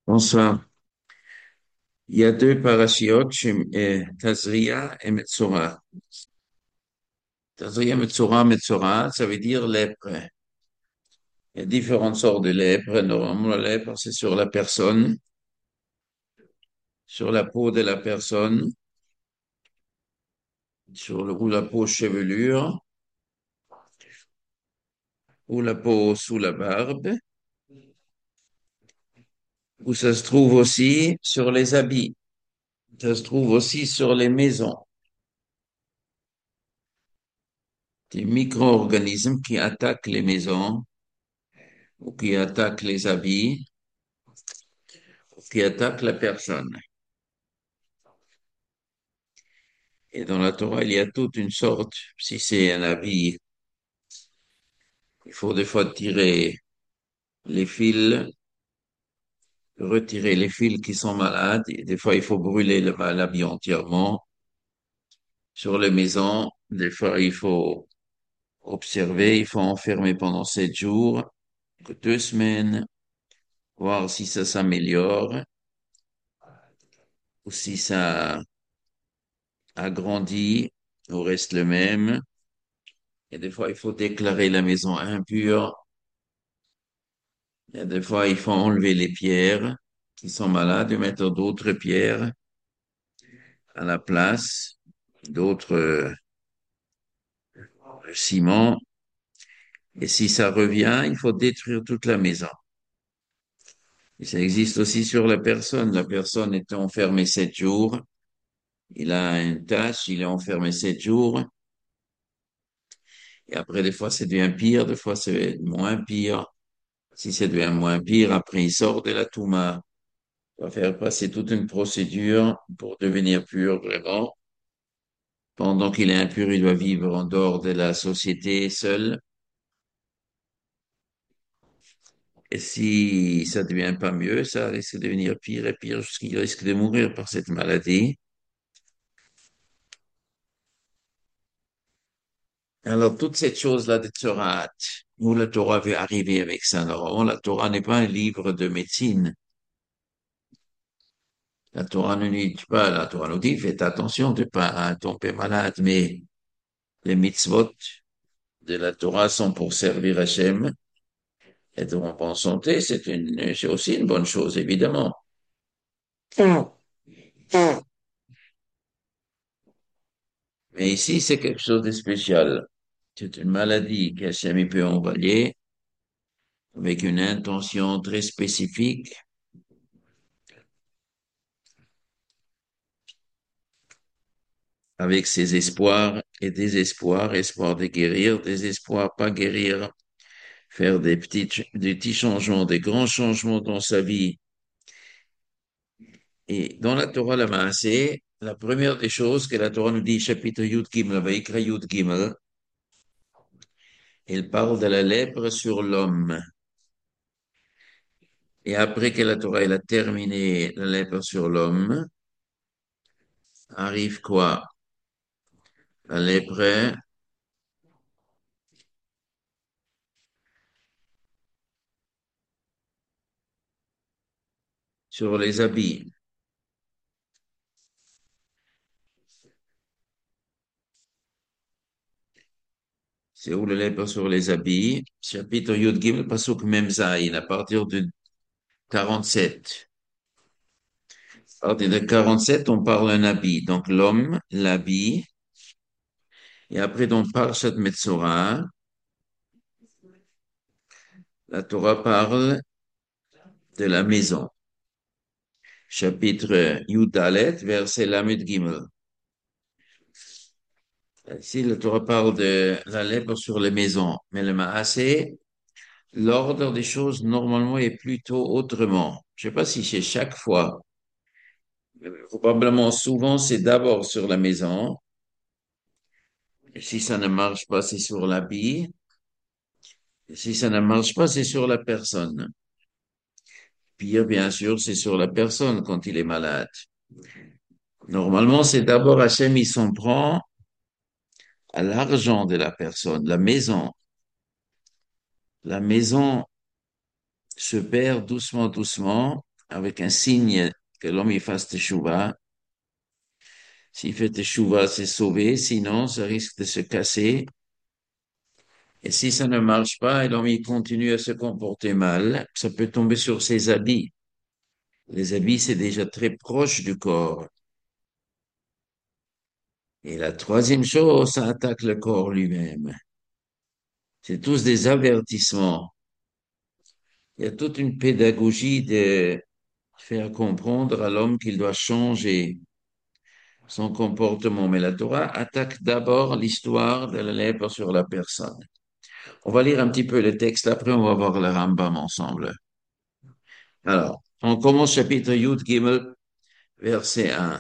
Bonsoir. Il y a deux parachiotes chez Tazria et Metzora. Tazria, Metzora, Metzora, ça veut dire lèpre. Il y a différentes sortes de lèpre. Normalement, la lèpre, c'est sur la personne, sur la peau de la personne, ou la peau chevelure, ou la peau sous la barbe, ou ça se trouve aussi sur les habits. Ça se trouve aussi sur les maisons. Des micro-organismes qui attaquent les maisons, ou qui attaquent les habits, ou qui attaquent la personne. Et dans la Torah, il y a toute une sorte, si c'est un habit, il faut des fois tirer les fils, retirer les fils qui sont malades, et des fois il faut brûler l'habit entièrement. Sur les maisons, des fois il faut observer, il faut enfermer pendant 7 jours, 2 semaines, voir si ça s'améliore ou si ça agrandit ou reste le même. Et des fois il faut déclarer la maison impure. Et des fois, il faut enlever les pierres qui sont malades et mettre d'autres pierres à la place, d'autres ciments. Et si ça revient, il faut détruire toute la maison. Et ça existe aussi sur la personne. La personne est enfermée 7 jours. Il a une tâche, il est enfermé 7 jours. Et après, des fois, ça devient pire, des fois, c'est moins pire. Si ça devient moins pire, après, il sort de la touma. Il va faire passer toute une procédure pour devenir pur vraiment. Pendant qu'il est impur, il doit vivre en dehors de la société seul. Et si ça devient pas mieux, ça risque de devenir pire et pire jusqu'il risque de mourir par cette maladie. Alors, toute cette chose-là de Torah, où la Torah veut arriver avec ça. Normalement, la Torah n'est pas un livre de médecine. La Torah ne nous dit pas, la Torah nous dit, faites attention de pas tomber malade, mais les mitzvot de la Torah sont pour servir Hachem. Être en bonne santé, c'est aussi une bonne chose, évidemment. Mais ici, c'est quelque chose de spécial. C'est une maladie qu'Hachem il peut envoyer avec une intention très spécifique, avec ses espoirs et désespoirs, espoir de guérir, désespoir pas guérir, faire des petits changements, des grands changements dans sa vie. Et dans la Torah, la Maaseh, la première des choses que la Torah nous dit, chapitre Yud Gimel, Vaïkra Yud Gimel, elle parle de la lèpre sur l'homme. Et après que la Torah elle a terminé la lèpre sur l'homme, arrive quoi? La lèpre sur les habits. C'est où la lèpre sur les habits? Chapitre Yud Gimel, Pasuk Mem Zayin, à partir de 47. À partir de 47, on parle d'un habit. Donc l'homme, l'habit. Et après, dans Parshat Metzora, la Torah parle de la maison. Chapitre Yud Dalet, verset Lamed Gimel. Ici, la Torah parle de la lèpre sur les maisons. Mais le Maaseh, l'ordre des choses, normalement, est plutôt autrement. Je ne sais pas si c'est chaque fois. Probablement, souvent, c'est d'abord sur la maison. Et si ça ne marche pas, c'est sur l'habit. Et si ça ne marche pas, c'est sur la personne. Pire, bien sûr, c'est sur la personne quand il est malade. Normalement, c'est d'abord Hachem, il s'en prend à l'argent de la personne, la maison. La maison se perd doucement, doucement. avec un signe que l'homme y fasse teshuva. S'il fait teshuva, c'est sauvé, sinon ça risque de se casser. Et si ça ne marche pas et l'homme il continue à se comporter mal, ça peut tomber sur ses habits. Les habits, c'est déjà très proche du corps. Et la troisième chose, ça attaque le corps lui-même. C'est tous des avertissements. Il y a toute une pédagogie de faire comprendre à l'homme qu'il doit changer son comportement. Mais la Torah attaque d'abord l'histoire de la lèpre sur la personne. On va lire un petit peu le texte, après on va voir le Rambam ensemble. Alors, on commence chapitre Yud Gimel, verset 1.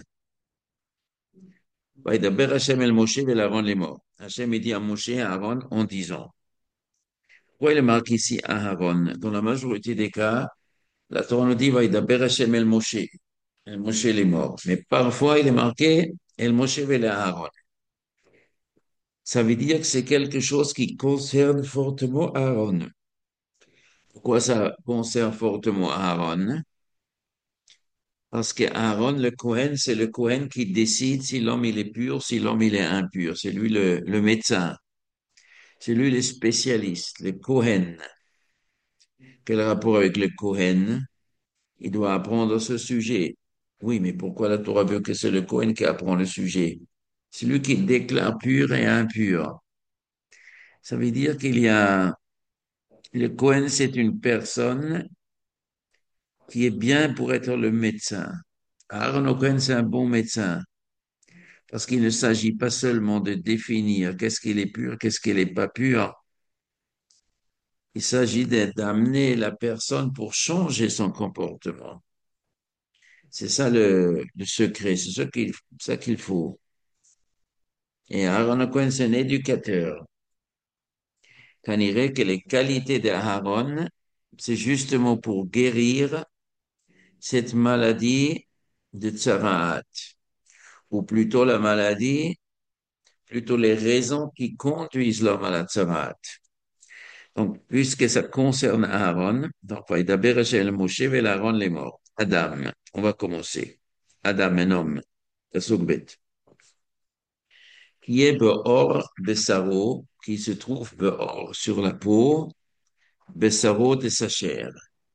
Vaïdaber Hashem el Moshe vel Aaron les morts. Hashem dit à Moshe et à Aaron en disant. Pourquoi il est marqué ici Aaron? Dans la majorité des cas, la Torah nous dit Vaïdaber Hashem el Moshe. El Moshe les morts. Mais parfois, il est marqué El Moshe vel Aaron. Ça veut dire que c'est quelque chose qui concerne fortement Aaron. Pourquoi ça concerne fortement Aaron? Parce que Aaron, le Kohen, c'est le Kohen qui décide si l'homme il est pur, si l'homme il est impur. C'est lui le médecin. C'est lui le spécialiste, le Kohen. Quel rapport avec le Kohen? Il doit apprendre ce sujet. Oui, mais pourquoi la Torah veut que c'est le Kohen qui apprend le sujet? C'est lui qui déclare pur et impur. Ça veut dire qu'il y a, le Kohen, c'est une personne qui est bien pour être le médecin. Aaron Cohen, c'est un bon médecin. Parce qu'il ne s'agit pas seulement de définir qu'est-ce qu'il est pur, qu'est-ce qu'il n'est pas pur. Il s'agit d'amener la personne pour changer son comportement. C'est ça le secret, c'est ça qu'il faut. Et Aaron Cohen, c'est un éducateur. Qu'on dirait que les qualités d'Aaron, c'est justement pour guérir cette maladie de Tsaraat, ou plutôt la maladie, plutôt les raisons qui conduisent l'homme à la Tsaraat. Donc, puisque ça concerne Aaron, donc, Vaïdaber Hashem Moshe vel Aaron les morts. Adam, on va commencer. Adam, un homme, Pasuk Bet, qui est Beor Bessaro, qui se trouve Beor, sur la peau, Bessaro de sa chair.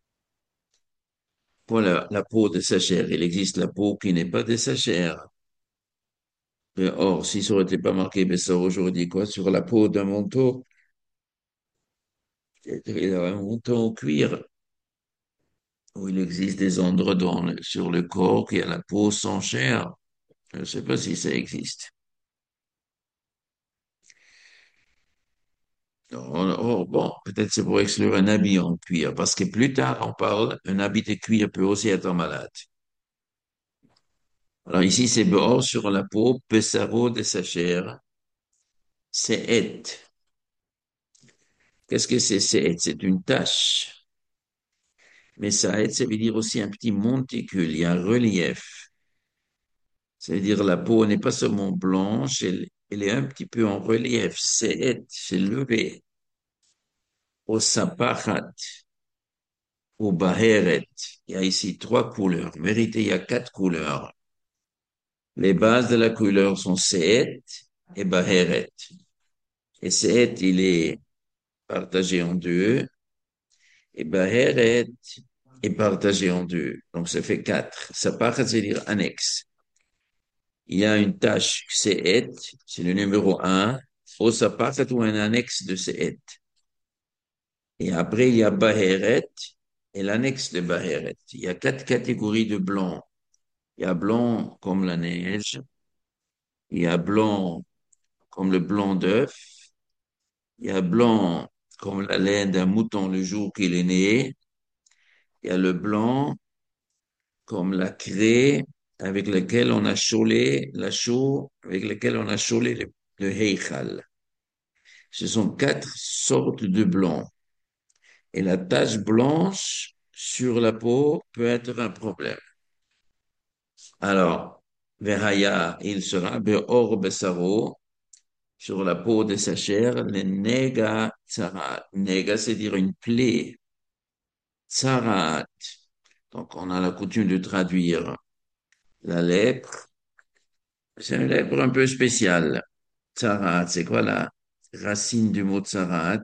Voilà, la peau de sa chair. Il existe la peau qui n'est pas de sa chair. Or, si ça aurait été pas marqué Bessaro, j'aurais dit quoi? Sur la peau d'un manteau, il a un manteau en cuir, où il existe des endroits sur le corps qui a la peau sans chair. Je ne sais pas si ça existe. Bon, peut-être c'est pour exclure un habit en cuir, parce que plus tard, on parle, un habit de cuir peut aussi être malade. Alors ici, c'est Beor sur la peau, Pessaro de sa chair, c'est et. Qu'est-ce que c'est et? C'est une tache. Mais ça aide, ça veut dire aussi un petit monticule, il y a un relief. Ça veut dire la peau n'est pas seulement blanche, elle est un petit peu en relief. C'est levé. Au saparat, au baheret. Il y a ici trois couleurs. En vérité, il y a quatre couleurs. Les bases de la couleur sont seet et baheret. Et seet, il est partagé en deux. Et baheret est partagé en deux. Donc, ça fait quatre. Saparat, c'est-à-dire annexe. Il y a une tâche seet, c'est le numéro un. Au saparat ou un annexe de seet. Et après, il y a baheret et l'annexe de baheret. Il y a quatre catégories de blanc. Il y a blanc comme la neige, il y a blanc comme le blanc d'œuf, il y a blanc comme la laine d'un mouton le jour qu'il est né, il y a le blanc comme la craie avec laquelle on a chaulé, la chaux avec laquelle on a chaulé le heichal. Ce sont quatre sortes de blanc. Et la tache blanche sur la peau peut être un problème. Alors, Verhaya, il sera Beor Besaro, sur la peau de sa chair, le Nega Tsarat. Nega, c'est dire une plaie. Tsarat, Donc, on a la coutume de traduire la lèpre. C'est une lèpre un peu spéciale. Tsarat, c'est quoi la racine du mot tsarat?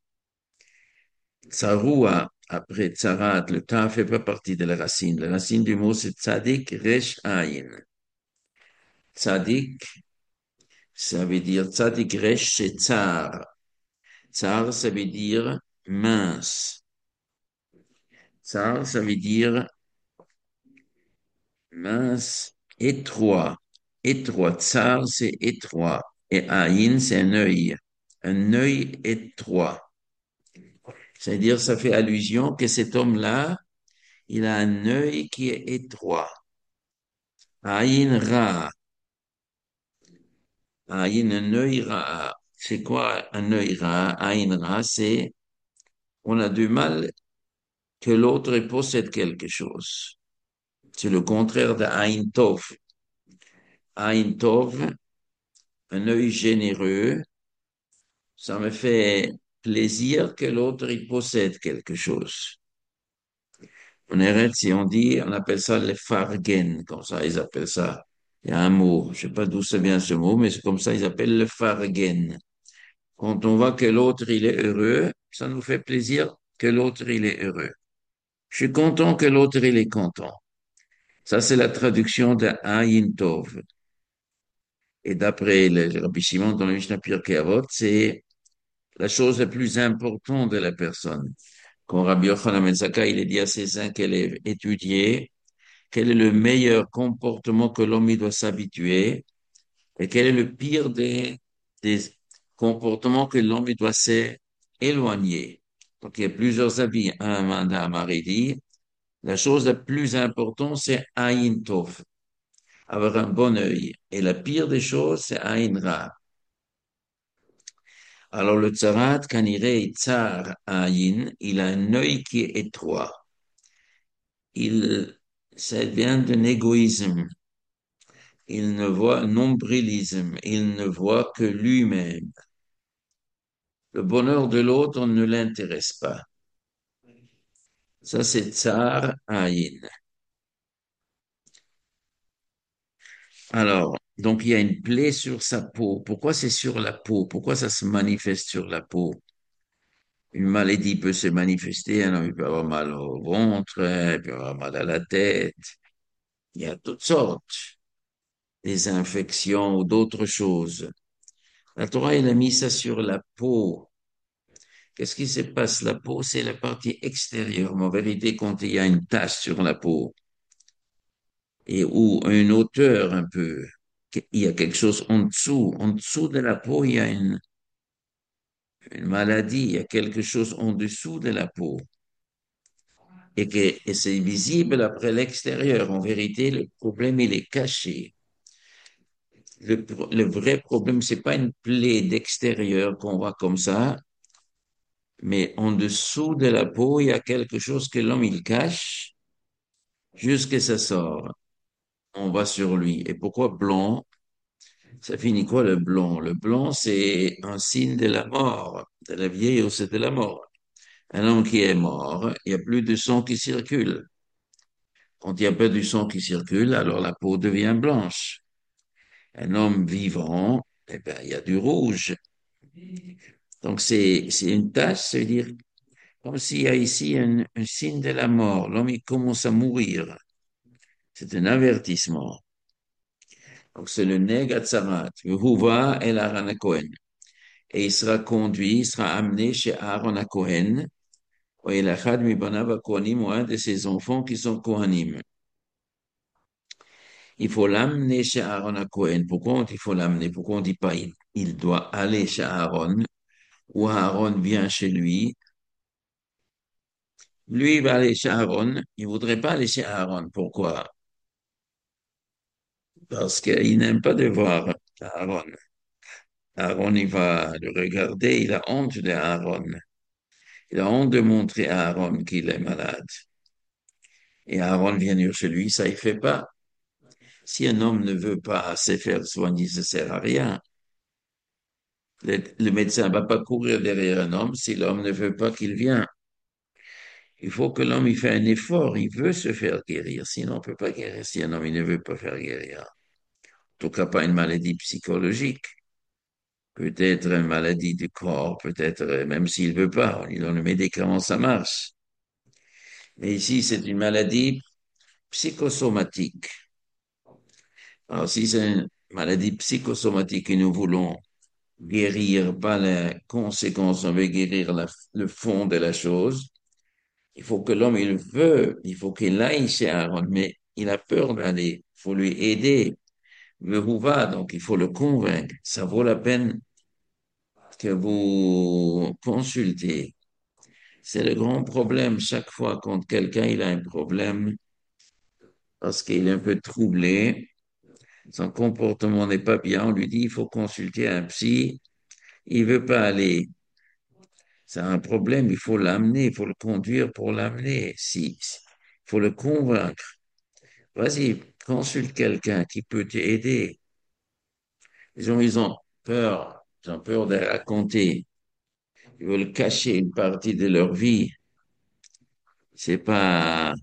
Tsaroua, après tsarat, le ta fait pas partie de la racine. La racine du mot, c'est tzadik resh ayin. Tzadik, ça veut dire tzadik resh, c'est tsar. Tsar, ça veut dire mince. Tsar, ça veut dire mince, étroit. Étroit. Tsar, c'est étroit. Et ayin, c'est un œil. Un œil étroit. C'est-à-dire, ça fait allusion que cet homme-là, il a un œil qui est étroit. Ayin ra. Ayin, un œil ra. C'est quoi un œil ra? Ayin ra, c'est on a du mal que l'autre possède quelque chose. C'est le contraire de Ayin tov. Ayin tov, un œil généreux, ça me fait plaisir que l'autre il possède quelque chose. En Eretz, si on dit, on appelle ça le fargen, comme ça ils appellent ça. Il y a un mot, je sais pas d'où ça vient ce mot, mais c'est comme ça ils appellent le fargen. Quand on voit que l'autre il est heureux, ça nous fait plaisir que l'autre il est heureux. Je suis content que l'autre il est content. Ça c'est la traduction de Ayin Tov. Et d'après le Rabbi Shimon dans le Mishnah Pirkei Avot, c'est la chose la plus importante de la personne. Quand Rabbi Yochanan ben Zakkai, il est dit à ses 5 élèves, étudiez quel est le meilleur comportement que l'homme il doit s'habituer et quel est le pire des comportements que l'homme il doit s'éloigner. Donc, il y a plusieurs avis. Un mandat dit, la chose la plus importante, c'est Ayin Tov, avoir un bon œil. Et la pire des choses, c'est Ayin Ra. Alors, le tzarat, quand il est tsar Ayin, il a un œil qui est étroit. Ça vient d'un égoïsme. Il ne voit un nombrilisme. Il ne voit que lui-même. Le bonheur de l'autre ne l'intéresse pas. Ça, c'est Tsar Ayin. Alors, donc il y a une plaie sur sa peau. Pourquoi c'est sur la peau? Pourquoi ça se manifeste sur la peau? Une maladie peut se manifester, hein, il peut avoir mal au ventre, il peut avoir mal à la tête. Il y a toutes sortes, des infections ou d'autres choses. La Torah, elle a mis ça sur la peau. Qu'est-ce qui se passe? La peau, c'est la partie extérieure. Mais en vérité, quand il y a une tache sur la peau, et ou une hauteur un peu, il y a quelque chose en dessous de la peau, il y a une maladie, il y a quelque chose en dessous de la peau et c'est visible après l'extérieur. En vérité, le problème, il est caché. Le vrai problème, c'est pas une plaie d'extérieur qu'on voit comme ça, mais en dessous de la peau, il y a quelque chose que l'homme, il cache jusqu'à ça sort. On va sur lui. Et pourquoi blanc? Ça finit quoi le blanc? Le blanc, c'est un signe de la mort, de la vieillesse et de la mort. Un homme qui est mort, il n'y a plus de sang qui circule. Quand il n'y a pas de sang qui circule, alors la peau devient blanche. Un homme vivant, eh ben, il y a du rouge. Donc c'est une tache, ça veut dire comme s'il y a ici un signe de la mort. L'homme, il commence à mourir. C'est un avertissement. Donc c'est le Negatzarat. Yehuva el Aaron Cohen. Et il sera conduit, il sera amené chez Aaron à Cohen, et l'achad mi banav Kohanim, ou un de ses enfants qui sont Kohanim. Il faut l'amener chez Aaron à Cohen. Pourquoi il faut l'amener? Pourquoi on dit pas il doit aller chez Aaron, ou Aaron vient chez lui? Lui, il va aller chez Aaron, il voudrait pas aller chez Aaron. Pourquoi? Parce qu'il n'aime pas de voir Aaron. Aaron, il va le regarder, il a honte de Aaron. Il a honte de montrer à Aaron qu'il est malade. Et Aaron vient chez lui, ça il fait pas. Si un homme ne veut pas se faire soigner, ça sert à rien. Le médecin va pas courir derrière un homme si l'homme ne veut pas qu'il vienne. Il faut que l'homme il fait un effort, il veut se faire guérir, sinon on ne peut pas guérir si un homme il ne veut pas faire guérir. En tout cas, pas une maladie psychologique. Peut-être une maladie du corps, peut-être même s'il veut pas, il donne le médicament, ça marche. Mais ici, c'est une maladie psychosomatique. Alors, si c'est une maladie psychosomatique et nous voulons guérir, pas les conséquences, on veut guérir le fond de la chose, il faut que l'homme, il veut, il faut qu'il aille chez Aaron, mais il a peur d'aller. Il faut lui aider. Le va, donc il faut le convaincre. Ça vaut la peine que vous consultez. C'est le grand problème chaque fois quand quelqu'un il a un problème parce qu'il est un peu troublé, son comportement n'est pas bien, on lui dit il faut consulter un psy, il veut pas aller. C'est un problème, il faut l'amener, il faut le conduire pour l'amener. Il faut le convaincre. Vas-y, consulte quelqu'un qui peut t'aider. Les gens, ils ont peur de raconter. Ils veulent cacher une partie de leur vie. C'est pas,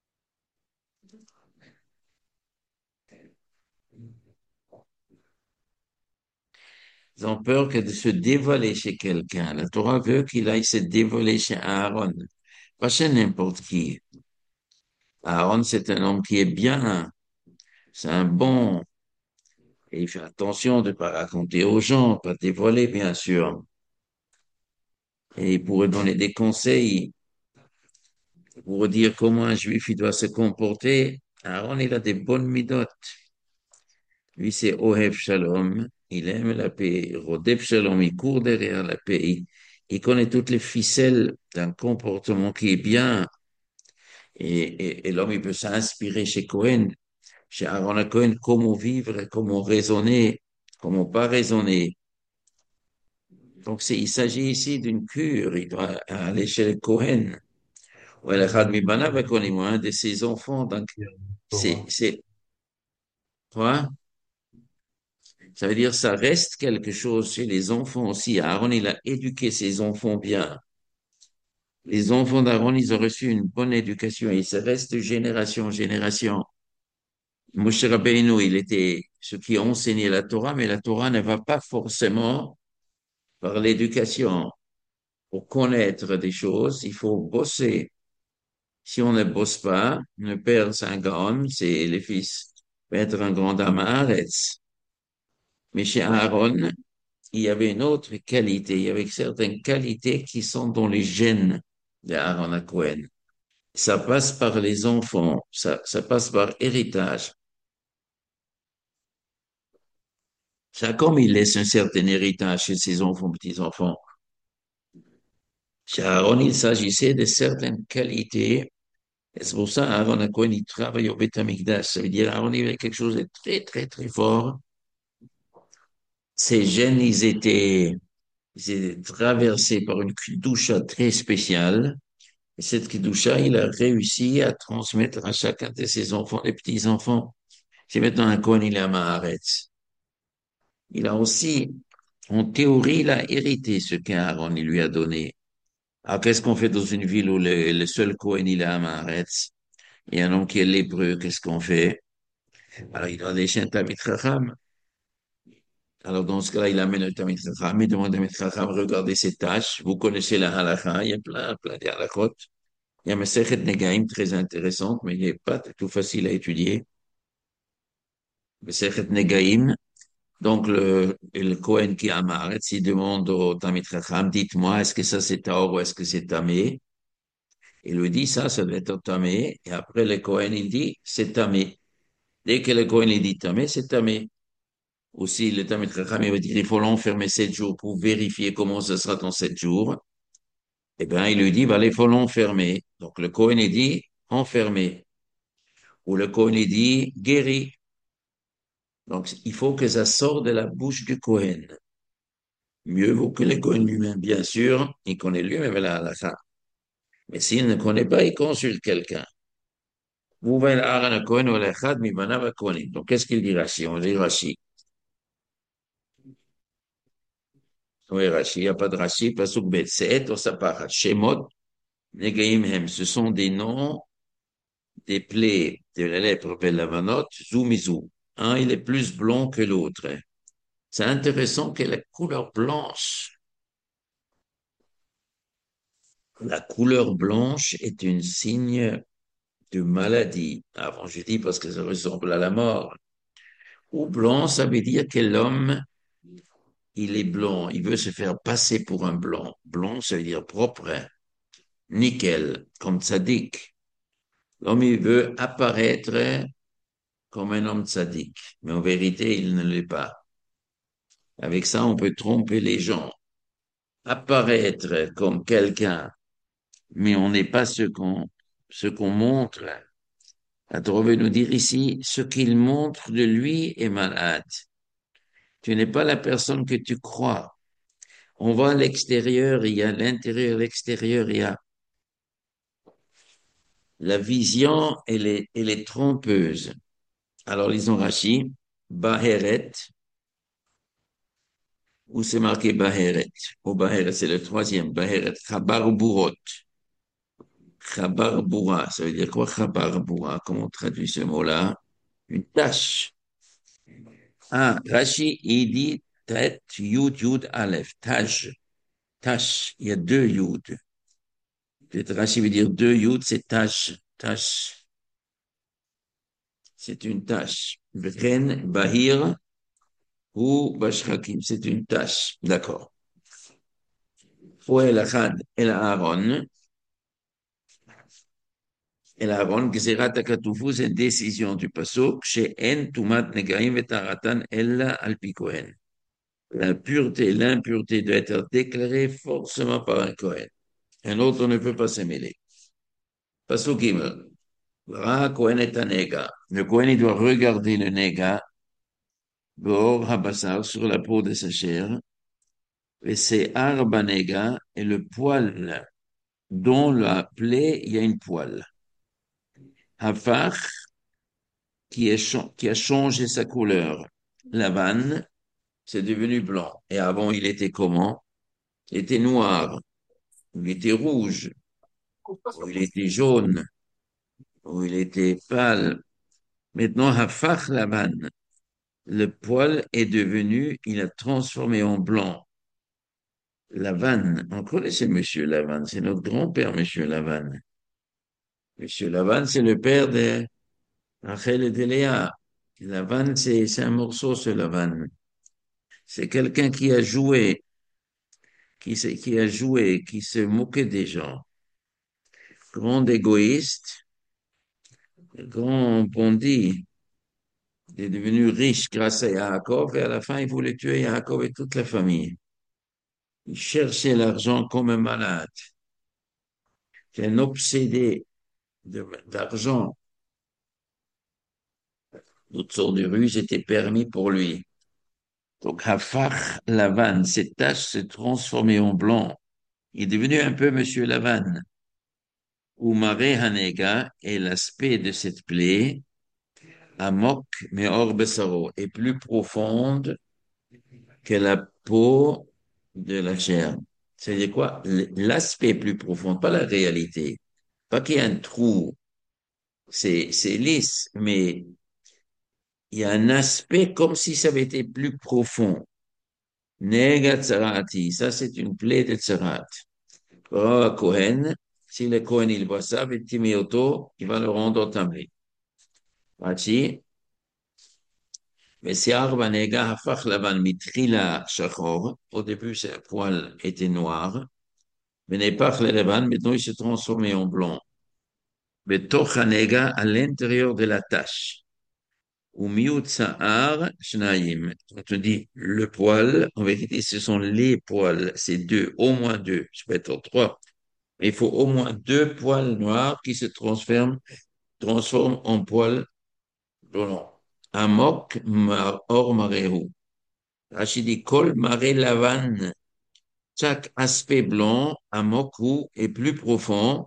ils ont peur que de se dévoiler chez quelqu'un. La Torah veut qu'il aille se dévoiler chez Aaron, pas chez n'importe qui. Aaron, c'est un homme qui est bien, c'est un bon, et il fait attention de ne pas raconter aux gens, pas dévoiler, bien sûr. Et il pourrait donner des conseils pour dire comment un juif il doit se comporter. Aaron, il a des bonnes midotes. Lui, c'est Ohev Shalom. Il aime la paix. Rodef Shalom, il court derrière la paix. Il connaît toutes les ficelles d'un comportement qui est bien. Et l'homme, il peut s'inspirer chez Cohen, chez Aaron Cohen, comment vivre, comment raisonner, comment pas raisonner. Donc, il s'agit ici d'une cure. Il doit aller chez le Cohen. Ou el Echad Mibanav HaKohanim, un de ses enfants. Donc, Torah. c'est, quoi? Ça veut dire ça reste quelque chose chez les enfants aussi. Aaron, il a éduqué ses enfants bien. Les enfants d'Aaron, ils ont reçu une bonne éducation et ça reste de génération en génération. Moshe Rabbeinu, il était ce qui a enseigné la Torah, mais la Torah ne va pas forcément par l'éducation. Pour connaître des choses, il faut bosser. Si on ne bosse pas, le père, c'est un grand, c'est les fils, va être un grand Amaretz. Mais chez Aaron, il y avait une autre qualité. Il y avait certaines qualités qui sont dans les gènes d'Aaron à Cohen. Ça passe par les enfants, ça passe par héritage. Ça, comme il laisse un certain héritage chez ses enfants, petits-enfants. Chez Aaron, il s'agissait de certaines qualités. Et c'est pour ça Aaron à Cohen, il travaille au Beth Amikdash. Ça veut dire Aaron, il avait quelque chose de très, très, très fort. Ses gènes, ils étaient traversés par une douche très spéciale. Et cette Kedusha, il a réussi à transmettre à chacun de ses enfants, les petits-enfants. C'est maintenant un Kohen, il est à Maharetz. Il a aussi, en théorie, il a hérité ce qu'Aaron il lui a donné. Alors, qu'est-ce qu'on fait dans une ville où le seul Kohen, il est à Maharetz? Il y a un homme qui est lépreux, qu'est-ce qu'on fait? Alors, il doit lécher un Tamid Chacham. Alors, dans ce cas-là, il amène le Tamid Chacham, il demande à Tamid Chacham, regardez ses tâches. Vous connaissez la halakha, il y a plein de halakhot. Il y a Masechet Negaim très intéressante, mais il n'est pas tout facile à étudier. Masechet Negaim. Donc, le Kohen qui a Maaretz, il demande au Tamid Chacham, dites-moi, est-ce que ça c'est Taor ou est-ce que c'est Tamé? Il lui dit ça doit être Tamé. Et après, le Kohen, il dit, c'est Tamé. Dès que le Kohen, il dit Tamé, c'est Tamé. Aussi, le Tamid Chacham, il va dire, il faut l'enfermer 7 jours pour vérifier comment ça sera dans 7 jours. Eh bien, il lui dit, bah, il faut l'enfermer. Donc, le Kohen, il dit, enfermer. Ou le Kohen, il dit, guéri. Donc, il faut que ça sorte de la bouche du Cohen. Mieux vaut que le Cohen lui-même, bien sûr, il connaît lui-même la halakha. Mais s'il ne connaît pas, il consulte quelqu'un. Mouvel Aaron Cohen ou l'Echad mi banav Kohanim. Donc, qu'est-ce qu'il dit Rashi? On dit Rashi. Oui, Rashi, il n'y a pas de Rashi, pasuk bet, c'est et osapara, Shemot, Negaim hem, ce sont des noms des plaies de la lèpre Belavanot, Zoumizou. Un, il est plus blond que l'autre. C'est intéressant que la couleur blanche, la couleur blanche est un signe de maladie. Avant, je dis parce que ça ressemble à la mort. Ou blanc, ça veut dire que l'homme, il est blanc. Il veut se faire passer pour un blanc. Blanc, ça veut dire propre, hein. Nickel, comme tzaddik. L'homme, il veut apparaître comme un homme tzaddik. Mais en vérité, il ne l'est pas. Avec ça, on peut tromper les gens. Apparaître comme quelqu'un, mais on n'est pas ce qu'on montre. La Torah veut nous dire ici, ce qu'il montre de lui est malade. Tu n'es pas la personne que tu crois. On voit à l'extérieur, il y a l'intérieur, l'extérieur, il y a la vision, elle est trompeuse. Alors, lisons Rashi, Baheret, où c'est marqué Baheret. Au Baheret, c'est le troisième, Baheret, Chabar Burot. Chabar Bura, ça veut dire quoi, Chabar Bura? Comment on traduit ce mot-là? Une tâche. Ah, Rashi, il dit Tet, Yud, Yud, Aleph, tâche. Tâche, il y a deux Yud. Peut-être Rashi veut dire deux Yud, c'est tâche. Tâche, c'est une tâche. Bren, Bahir ou Bashrakim, c'est une tâche. D'accord. Poel Achad, El Aaron. El Aaron, Gzerat Akatufu, c'est une décision du Pasuk, chez En, Tumat, Negaim, et Taratan, Ella, Alpikohen. La pureté, l'impureté doit être déclarée forcément par un Kohen. Un autre ne peut pas s'émêler. Pasuk Gimel. Ra Kohen est un néga. Le Kohen, il doit regarder le néga, Beor Habassar, sur la peau de sa chair, et c'est Arba néga, et le poil dont la plaie, il y a une poêle. Hafach, qui a changé sa couleur. La vanne, c'est devenu blanc. Et avant, il était comment? Il était noir, il était rouge, ou il était jaune, ou il était pâle. Maintenant, Hafach la vanne. Le poil est devenu, il a transformé en blanc. Lavanne, on connaissait Monsieur Lavanne, c'est notre grand-père, Monsieur Lavanne. Monsieur Lavanne, c'est le père de Rachel et de Léa. Lavanne, c'est un morceau, ce Lavanne. C'est quelqu'un qui se moquait des gens. Grand égoïste, grand bandit. Il est devenu riche grâce à Yaakov et à la fin, il voulait tuer Yaakov et toute la famille. Il cherchait l'argent comme un malade. C'est un obsédé d'argent. Toutes sortes de ruses étaient permis pour lui. Donc, Hafar Lavan, cette tache s'est transformée en blanc. Il est devenu un peu Monsieur Lavan. Ou Maré Hanega, et l'aspect de cette plaie, Amok Meor Bessaro, est plus profonde que la peau de la chair. C'est-à-dire quoi? L'aspect plus profond, pas la réalité. Pas qu'il y a un trou, c'est lisse, mais il y a un aspect comme si ça avait été plus profond. Nega tsarati, ça c'est une plaie de tsarat. Oh, Cohen, si le Cohen il voit ça, Timioto, il va le rendre tamé. Voici, mais si Arba Nega hafach lavan mitrila shachor, au début ses poils étaient noirs, mais n'est pas lavan, maintenant il s'est transformé en blanc. Mais Nega à l'intérieur de la tache. Ou miut sa'ar shnaim. Quand on dit le poil, en vérité, ce sont les poils. C'est deux, au moins deux. Je peux être trois. Mais il faut au moins deux poils noirs qui se transforment en poils blancs. Amok or marehu. Rachid dit kol mare lavan. Chaque aspect blanc, amoku, est plus profond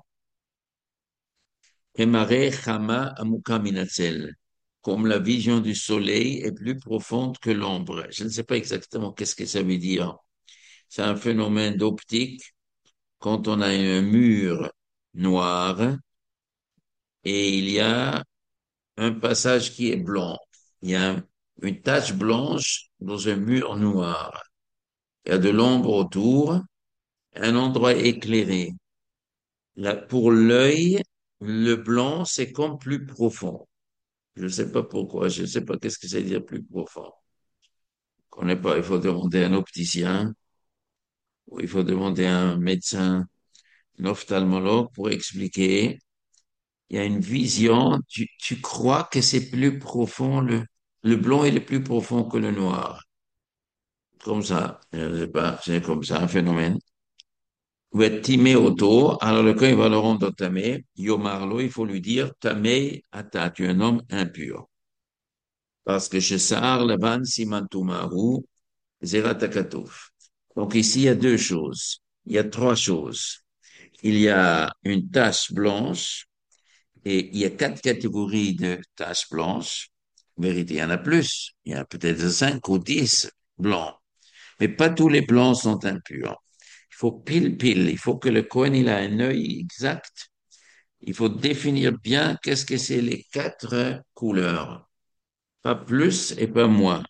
que mare chama amuka minatzel. Comme la vision du soleil est plus profonde que l'ombre. Je ne sais pas exactement qu'est-ce que ça veut dire. C'est un phénomène d'optique. Quand on a un mur noir et il y a un passage qui est blanc. Il y a une tache blanche dans un mur noir. Il y a de l'ombre autour, un endroit éclairé. Là, pour l'œil, le blanc, c'est comme plus profond. Je ne sais pas pourquoi, je ne sais pas qu'est-ce que c'est dire plus profond. Je connais pas, il faut demander à un opticien ou il faut demander à un médecin, un ophtalmologue pour expliquer. Il y a une vision, tu crois que c'est plus profond, le blanc il est plus profond que le noir. Comme ça, je ne sais pas, c'est comme ça, un phénomène. Vous êtes timé autour, alors le il va le rendre tamé. Yomarlo, il faut lui dire, tamé, ata, tu es un homme impur. Parce que chez Sahar, Levan, Simantumaru, Zeratakatouf. Donc ici, il y a deux choses. Il y a trois choses. Il y a une tache blanche et il y a quatre catégories de taches blanches. En vérité, il y en a plus. Il y a peut-être 5 ou 10 blancs. Mais pas tous les blancs sont impurs. Il faut pile. Il faut que le Cohen il a un œil exact. Il faut définir bien qu'est-ce que c'est les quatre couleurs. Pas plus et pas moins.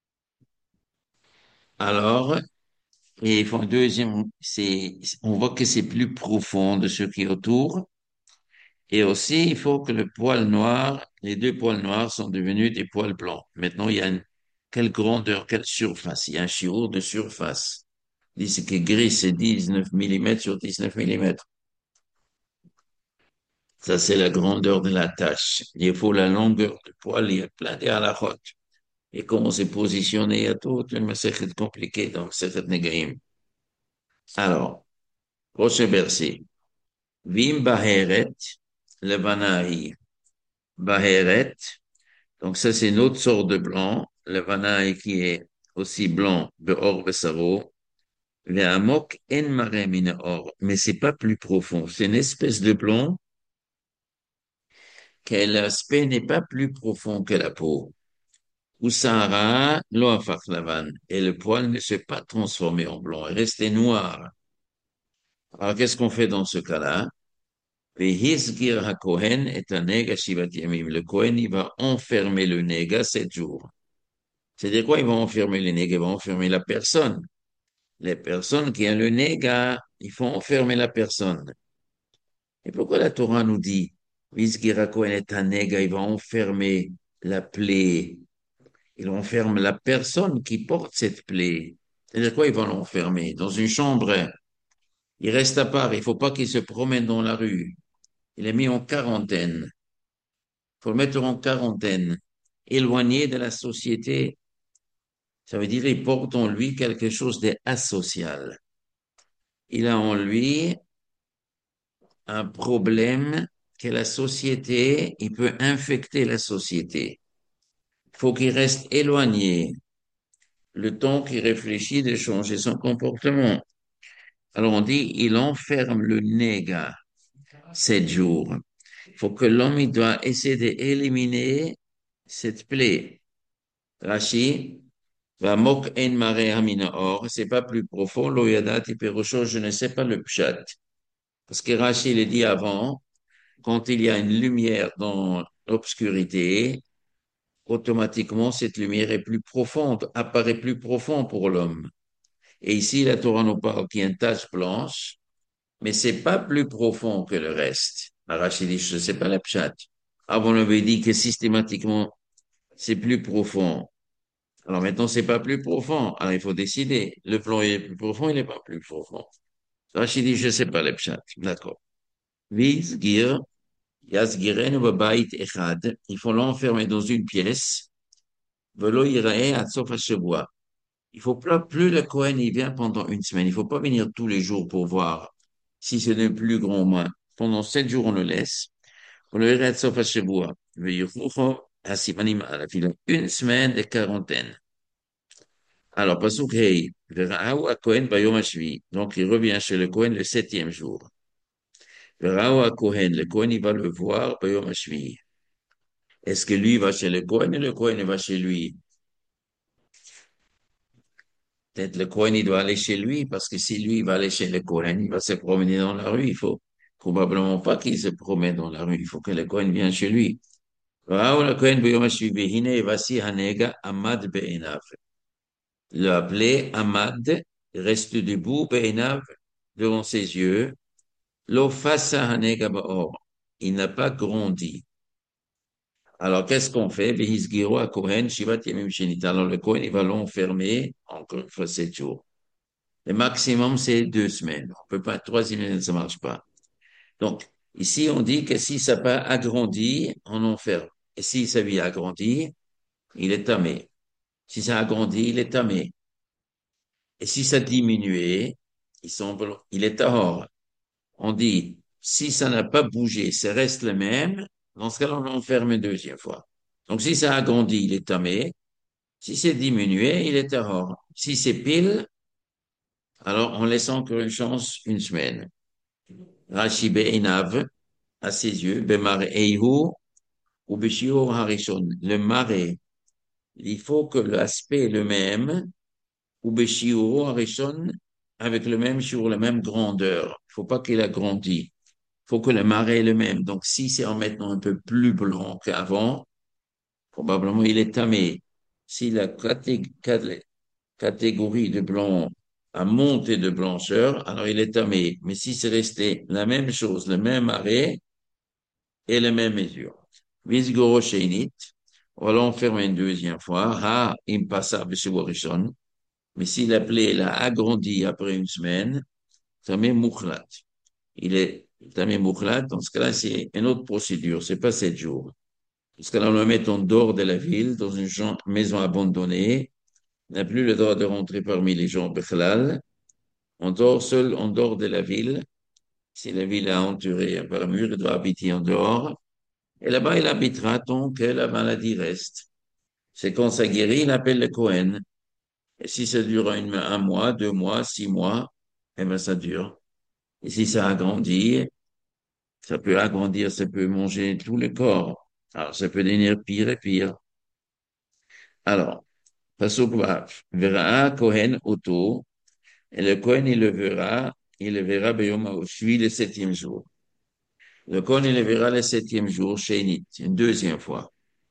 Alors, et il faut un deuxième, on voit que c'est plus profond de ce qui est autour. Et aussi, il faut que le poil noir, les deux poils noirs sont devenus des poils blancs. Maintenant, il y a quelle grandeur, quelle surface? Il y a un chiot de surface. Il dit que gris, c'est 19 millimètres sur 19 millimètres. Ça, c'est la grandeur de la tâche. Il faut la longueur du poil, il y a plein de halachot. Et comment c'est positionné, il y a toute une masechet compliquée dans Masechet Negaim. Alors, prochain verset. Vim baheret levanahi. Baheret. Donc ça, c'est une autre sorte de blanc. Levanahi qui est aussi blanc, beor besaro. Le amok en mare mine or. Mais c'est pas plus profond. C'est une espèce de blanc quel aspect n'est pas plus profond que la peau. Oussara, loafak lavan. Et le poil ne s'est pas transformé en blanc, il est resté noir. Alors, qu'est-ce qu'on fait dans ce cas-là? Vehisgir hakohen est un nega shivat yamim. Le Kohen, il va enfermer le nega 7 jours. C'est-à-dire quoi? Il va enfermer le nega, il va enfermer la personne. Les personnes qui ont le nega, il faut enfermer la personne. Et pourquoi la Torah nous dit, Vizgira Kohen est un nega, il va enfermer la plaie, il enferme la personne qui porte cette plaie. C'est-à-dire quoi, il va l'enfermer? Dans une chambre, il reste à part, il faut pas qu'il se promène dans la rue. Il est mis en quarantaine. Il faut le mettre en quarantaine. Éloigné de la société, ça veut dire il porte en lui quelque chose d'asocial. Il a en lui un problème que la société, il peut infecter la société. Il faut qu'il reste éloigné le temps qu'il réfléchit de changer son comportement. Alors on dit, il enferme le négat 7 jours. Il faut que l'homme, il doit essayer d'éliminer cette plaie. Rashi, va mok en mare hamina or, c'est pas plus profond, lo yadat iperosho, je ne sais pas le pshat. Parce que Rashi le dit avant, quand il y a une lumière dans l'obscurité, automatiquement cette lumière est plus profonde, apparaît plus profond pour l'homme. Et ici, la Torah nous parle qu'il y a une tache blanche, mais c'est pas plus profond que le reste. Rachid dit, je sais pas la pshat. Avant, on avait dit que systématiquement, c'est plus profond. Alors maintenant, c'est pas plus profond. Alors il faut décider. Le plan est plus profond, il n'est pas plus profond. Rachid dit, je sais pas la pshat. D'accord. Vizgir, Yazgiren bait echad. Il faut l'enfermer dans une pièce. Velo irae atsof hashevua. Il faut pas plus le Cohen il vient pendant une semaine. Il faut pas venir tous les jours pour voir si c'est le plus grand ou moins. Pendant 7 jours, on le laisse. On le verra sauf à Shavua. Veyuchucho hasimanim alaf. Il a une semaine de quarantaine. Alors, pasuk hey, vera'ahu a Cohen bayom hashvi. Donc, il revient chez le Cohen le 7e jour. Vera'ahu a Cohen, le Cohen, il va le voir bayom hashvi. Est-ce que lui va chez le Cohen et le Cohen va chez lui? Peut-être le Cohen, il doit aller chez lui, parce que si lui va aller chez le Cohen, il va se promener dans la rue, il faut Probablement pas qu'il se promène dans la rue. Il faut que le Cohen vienne chez lui. ראו לכהן ביום השביעי, והנה voici הנגע עמד בעיניו. Le appelé Ahmad reste debout, בעיניו, devant ses yeux. Lo fassa hanega ba'or. Il n'a pas grandi. Alors, qu'est-ce qu'on fait? Vehisgiro à Kohen, Shivat Yamim Shenit. Alors, le Kohen, il va l'enfermer encore une fois 7 jours. Le maximum, c'est 2 semaines. On peut pas, 3 semaines, ça marche pas. Donc, ici, on dit que si ça n'a pas agrandi, on enferme. Et si sa vie a agrandi, il est tamé. Si ça a grandi, il est tamé. Et si ça a diminué, il est tahor. On dit, si ça n'a pas bougé, ça reste le même, dans ce cas-là, on l'enferme une deuxième fois. Donc, si ça a grandi, il est tamé. Si c'est diminué, il est tahor. Si c'est pile, alors on laisse encore une chance 1 semaine. Rashi be'inav, à ses yeux, bemare eihu, ou beshio harishon. Le marais, il faut que l'aspect est le même, ou beshio harishon, avec le même shiur, la même grandeur. Il faut pas qu'il a grandi. Il faut que le marais est le même. Donc, si c'est en maintenant un peu plus blanc qu'avant, probablement il est tamé. Si la catégorie de blanc a monté de blancheur, alors il est tamé. Mais si c'est resté la même chose, le même marais et la même mesure. Visgoro sheinit, on va l'enfermer une deuxième fois. Ha, impassa b'shevorishon. Mais si la plaie l'a agrandi après 1 semaine, tamé mukhlat. Il est tamé mukhlat. Dans ce cas-là, c'est une autre procédure. C'est pas 7 jours. Parce que là, on le met en dehors de la ville, dans une maison abandonnée. Il n'a plus le droit de rentrer parmi les gens Bechlal. On dort seul en dehors de la ville. Si la ville est entourée par un mur, il doit habiter en dehors. Et là-bas, il habitera tant que la maladie reste. C'est quand ça guérit, il appelle le Cohen. Et si ça dure 1 mois, 2 mois, 6 mois, eh ben ça dure. Et si ça agrandit, ça peut agrandir, ça peut manger tout le corps. Alors, ça peut devenir pire et pire. Alors, Pasuk Vav, verra Kohen Oto, et le Kohen il le verra Beyom Haoshvi le 7e jour. Le Kohen il le verra le 7e jour, Shénit, une deuxième fois.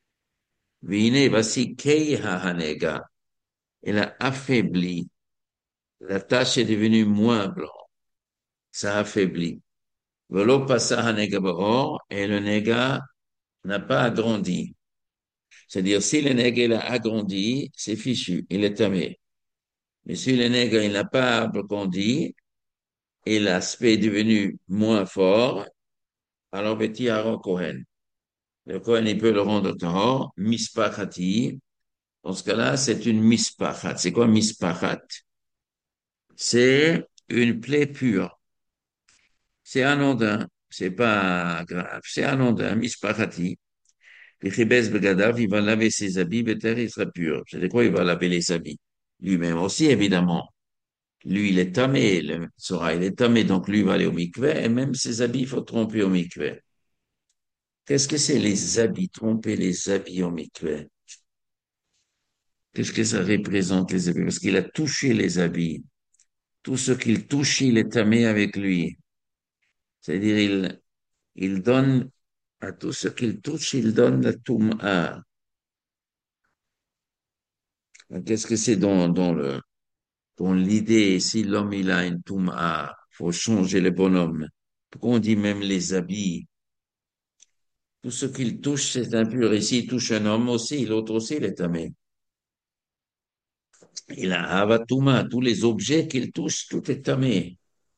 Vine, voici Kei HaHanega, il a affaibli, la tache est devenue moins blanche, ça a affaibli. Velo passa Hanega Baor, et le Nega n'a pas agrandi. C'est-à-dire, si le Nega il a agrandi, c'est fichu, il est tamé. Mais si le Nega il n'a pas agrandi, et l'aspect est devenu moins fort, alors Betty Aaron Cohen. Le Cohen, il peut le rendre tahor, mispachati. Dans ce cas-là, c'est une mispachat. C'est quoi mispachat? C'est une plaie pure. C'est anodin. C'est pas grave. C'est anodin, mispachati. Pichibes begadav, il va laver ses habits, Beter, il sera pur. C'est de quoi il va laver les habits? Lui-même aussi, évidemment. Lui, il est tamé, le Sora, il est tamé, donc lui va aller au mikveh, et même ses habits, il faut tromper au mikveh. Qu'est-ce que c'est les habits, tromper les habits au mikveh? Qu'est-ce que ça représente les habits? Parce qu'il a touché les habits. Tout ce qu'il touche, il est tamé avec lui. C'est-à-dire, il donne à tout ce qu'il touche, il donne la toum'a. Qu'est-ce que c'est dans l'idée, si l'homme, il a une toum'a, faut changer le bonhomme. Pourquoi on dit même les habits? Tout ce qu'il touche, c'est impur. Et s'il touche un homme aussi, l'autre aussi, il est tamé. Il a avatuma, tous les objets qu'il touche, tout est tamé.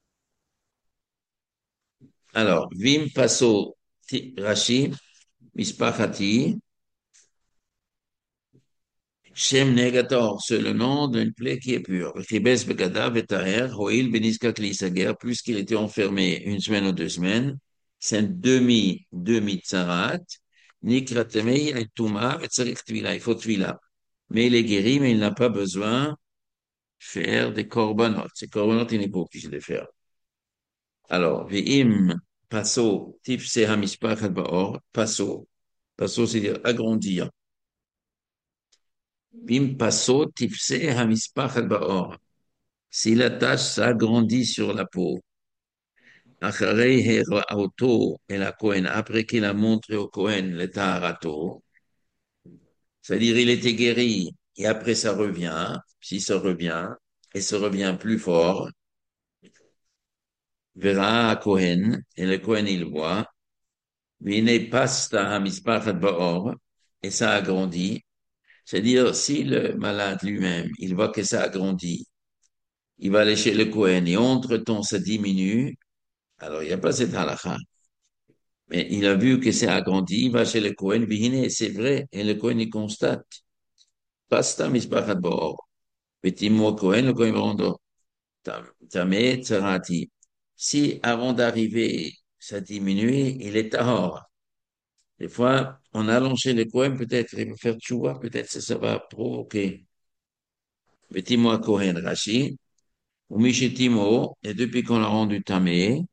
Alors, Vim passo Rashi, Mispachati, Shem Negator, c'est le nom d'une plaie qui est pure. Chibes Begada Vetaher, Hoil Beniska Klisager, puisqu'il était enfermé 1 semaine ou 2 semaines, c'est un demi tsarat, Nikratemei et Touma, Vetsarik Tvila, il faut Tvila. Mais il est guéri, mais il n'a pas besoin de faire des korbanot. Ces korbanot, il n'est pas obligé de faire. Alors, Vim passo Tifse Hamispachat Baor, passo, c'est-à-dire agrandir. Bim passo tipse hamispach al baor. Si la tache s'agrandit sur la peau. Acharei Auto et la Cohen, après qu'il a montré au Cohen le Taharato, c'est-à-dire il était guéri, et après ça revient, si ça revient, et ça revient plus fort, verra à Cohen, et le Cohen il voit, Vine pasta hamispachat ba'or, et ça a grandi. C'est-à-dire, si le malade lui-même, il voit que ça a grandi, il va aller chez le Cohen, et entre-temps ça diminue, alors il n'y a pas cette halakha. Mais il a vu que ça a grandi, il va chez le Cohen, Vine, c'est vrai, et le Cohen il constate, pasta hamispachat ba'or. Petit mot Cohen, le Cohen va rendre tamé tsarati. Si avant d'arriver, ça diminue, il est tahor. Des fois, en allant chez le Cohen, peut-être il va faire tchouva, peut-être ça va provoquer. Petit mot Cohen, Rashi, ou Mishetimo, et depuis qu'on l'a rendu tamé,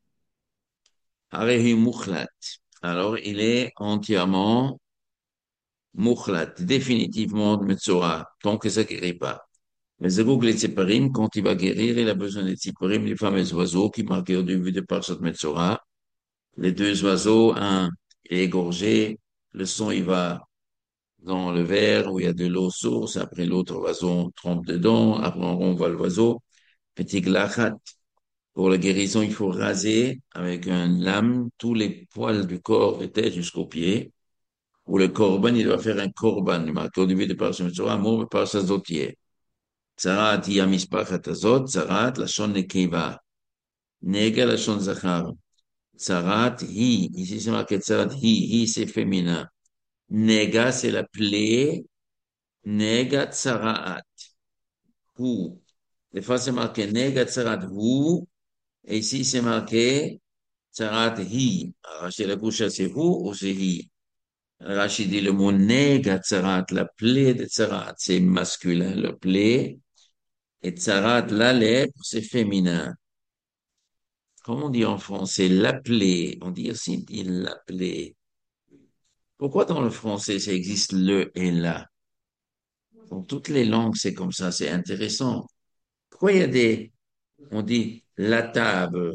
arehi mukhlat. Alors, il est entièrement mukhlat, définitivement de Metzora, tant que ça ne guérit pas. Mais Zerug les Tseparim, quand il va guérir, il a besoin des Tseparim, les fameux oiseaux qui marquent au début de Parshat Metzora. Les deux oiseaux, un est égorgé, le sang il va dans le verre où il y a de l'eau source, après l'autre oiseau trempe dedans, après on renvoie l'oiseau. Petit glachat. Pour la guérison, il faut raser avec une lame tous les poils du corps, de tête jusqu'aux pieds. Ou le korban, il doit faire un korban, marqué au début de Parshat Metzora, mot par sa zotier. צרת היא המשפחת הזאת, צרת לשון נקבה, נגע לשון זכר. צרת היא, ici c'est marqué צרת היא c'est féminin. Nega c'est la plaie, nega tsaraat, hu. Des fois c'est marqué nega tsarat hu, et ici c'est marqué tsarat hi. Alors c'est la couche c'est hu ou c'est hi. Rachid dit le mot nega tsarat, la plaie de tsarat, c'est masculin, le plaie. Et tsarat, la lèpre, c'est féminin. Comment on dit en français? L'appeler. On dit aussi il l'appelait. Pourquoi dans le français ça existe le et la? Dans toutes les langues, c'est comme ça, c'est intéressant. Pourquoi il y a on dit la table,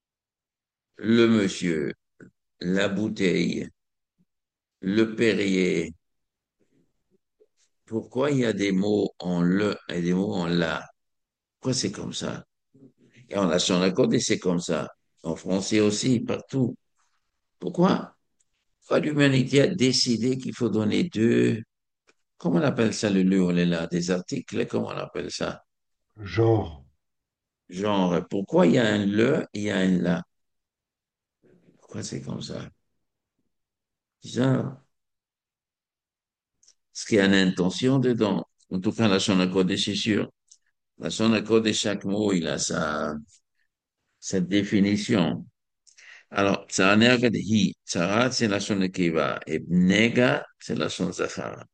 le monsieur, la bouteille, le Perrier. Pourquoi il y a des mots en le et des mots en la? Pourquoi c'est comme ça? Et en lâchant la corde, c'est comme ça. En français aussi, partout. Pourquoi? Pourquoi l'humanité a décidé qu'il faut donner deux, comment on appelle ça le ou le là, des articles, comment on appelle ça? Genre, Genre, pourquoi il y a un le et il y a un la? Pourquoi c'est comme ça? Bizarre. Est-ce qu'il y a une intention dedans? En tout cas, la Shona Kodesh, c'est sûr. La Shona Kodesh, chaque mot, il a sa définition. Alors, Tsaranega de hi. Tsarat, c'est la Shona Kiva. Et Nega, c'est la Shona Zachara.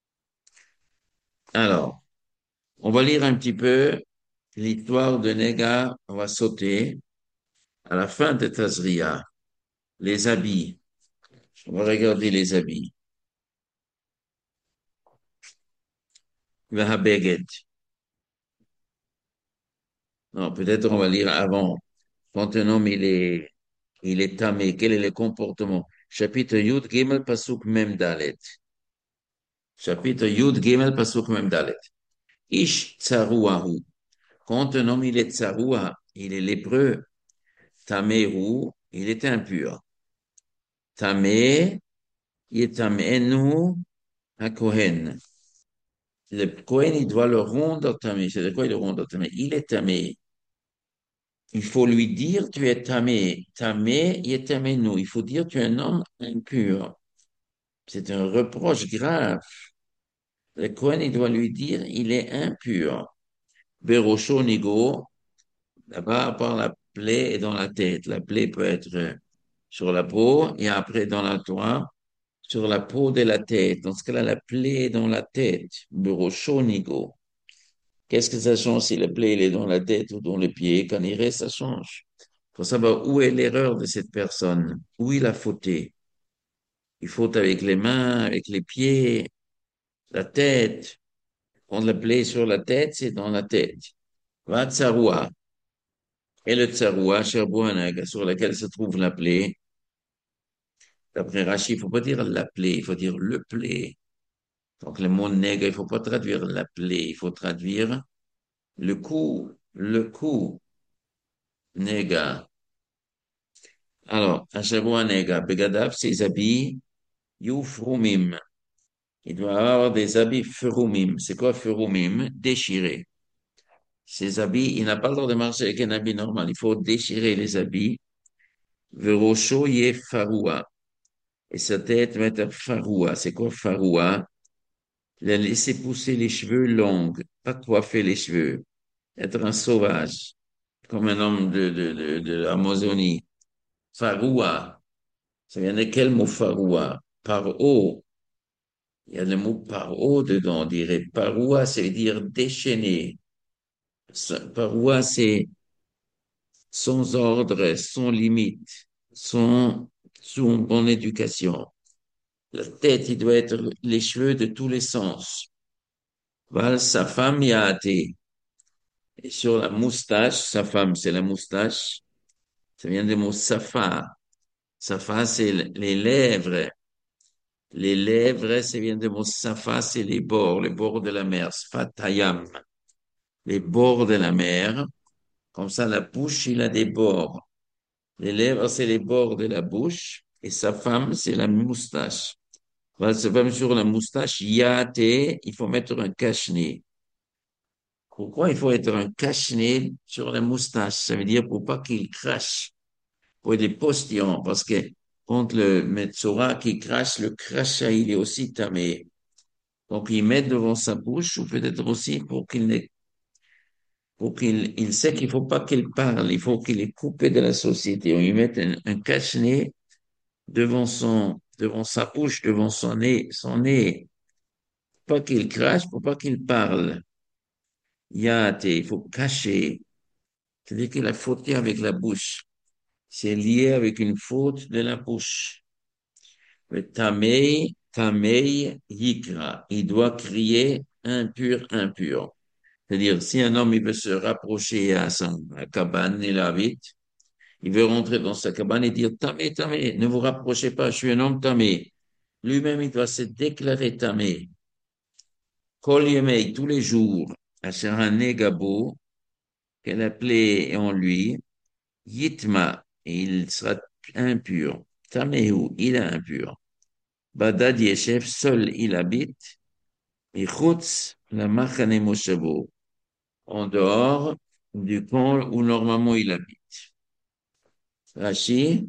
Alors, on va lire un petit peu l'histoire de Nega. On va sauter à la fin de Tazria. Les habits. On va regarder les habits. Vahabeged. Non, peut-être on va lire avant. Quand un homme, il est tamé, quel est le comportement? Chapitre Yud Gimel Pasuk Mem Dalet. Chapitre Yud Gimel Pasuk Mem Dalet. Ish Tsaruahu. Quand un homme, il est Tsarua, il est lépreux. Tamehu, il est impur. Tamé, Yetamenu, un Kohen. Le Kohen, il doit le rendre tamé. C'est de quoi il le rendre tamé? Il est tamé. Il faut lui dire, tu es tamé. Tamé, yetamenu. Il faut dire, tu es un homme impur. C'est un reproche grave. Le Kohen, il doit lui dire, il est impur. Berosho nigo, là-bas, par la plaie et dans la tête. La plaie peut être sur la peau et après dans la toile, sur la peau de la tête. Dans ce cas-là, la plaie est dans la tête. Berosho nigo. Qu'est-ce que ça change si le plaie il est dans la tête ou dans les pieds? Quand il reste, ça change. Il faut savoir où est l'erreur de cette personne, où il a fauté. Il faute avec les mains, avec les pieds, la tête. Quand la plaie est sur la tête, c'est dans la tête. Va tsarua. Et le tsaroua, Sherboanag, sur laquelle se trouve la plaie. D'après Rachid, il faut pas dire la plaie, il faut dire le plaie. Donc, le mot nègre, il faut pas traduire la plaie, il faut traduire le coup, nègre. Alors, Sherboanag, Begadav, ses habits, Yufrumim. Il doit avoir des habits furumim. C'est quoi furumim? Déchirés. Ses habits, il n'a pas le droit de marcher avec un habit normal. Il faut déchirer les habits. Verosho ye faroua. Et sa tête va être faroua. C'est quoi faroua? Il a laissé pousser les cheveux longs, pas coiffer les cheveux. Être un sauvage, comme un homme de l'Amazonie. Faroua. Ça vient de quel mot faroua? Paro. Il y a le mot paro dedans. On dirait paroua, ça veut dire déchaîner. Paroua, c'est sans ordre, sans limite, sous une bonne éducation. La tête, il doit être les cheveux de tous les sens. Val, sa femme, y a été. Et sur la moustache, sa femme, c'est la moustache. Ça vient du mot safa. Safa, c'est les lèvres. Les lèvres, ça vient du mot safa, c'est les bords de la mer. Sfatayam. Les bords de la mer. Comme ça, la bouche, il a des bords. Les lèvres, c'est les bords de la bouche. Et sa femme, c'est la moustache. Voilà, sa femme sur la moustache, yaté, il faut mettre un cache-nez. Pourquoi il faut être un cache-nez sur la moustache? Ça veut dire pour pas qu'il crache, pour des postillons, parce que quand le Metzora qui crache, le crachat, il est aussi tamé. Donc, il met devant sa bouche, ou peut-être aussi pour qu'il sait qu'il faut pas qu'il parle, il faut qu'il est coupé de la société. On lui met un cache-nez devant sa bouche, devant son nez. Pas qu'il crache, pour pas qu'il parle. Il faut cacher. C'est-à-dire qu'il a fauté avec la bouche. C'est lié avec une faute de la bouche. Le tamei, yikra. Il doit crier impur, impur. C'est-à-dire, si un homme, il veut se rapprocher à sa cabane, il habite, il veut rentrer dans sa cabane et dire, tamé, tamé, ne vous rapprochez pas, je suis un homme tamé. Lui-même, il doit se déclarer tamé. Kol yemei, tous les jours, asher negabo, qu'elle appelait en lui, Yitma, et il sera impur. Tamehu, il est impur. Badad Yeshev, seul il habite. Et Chutz, la Machane Moshabo, en dehors du camp où normalement il habite. Rashi,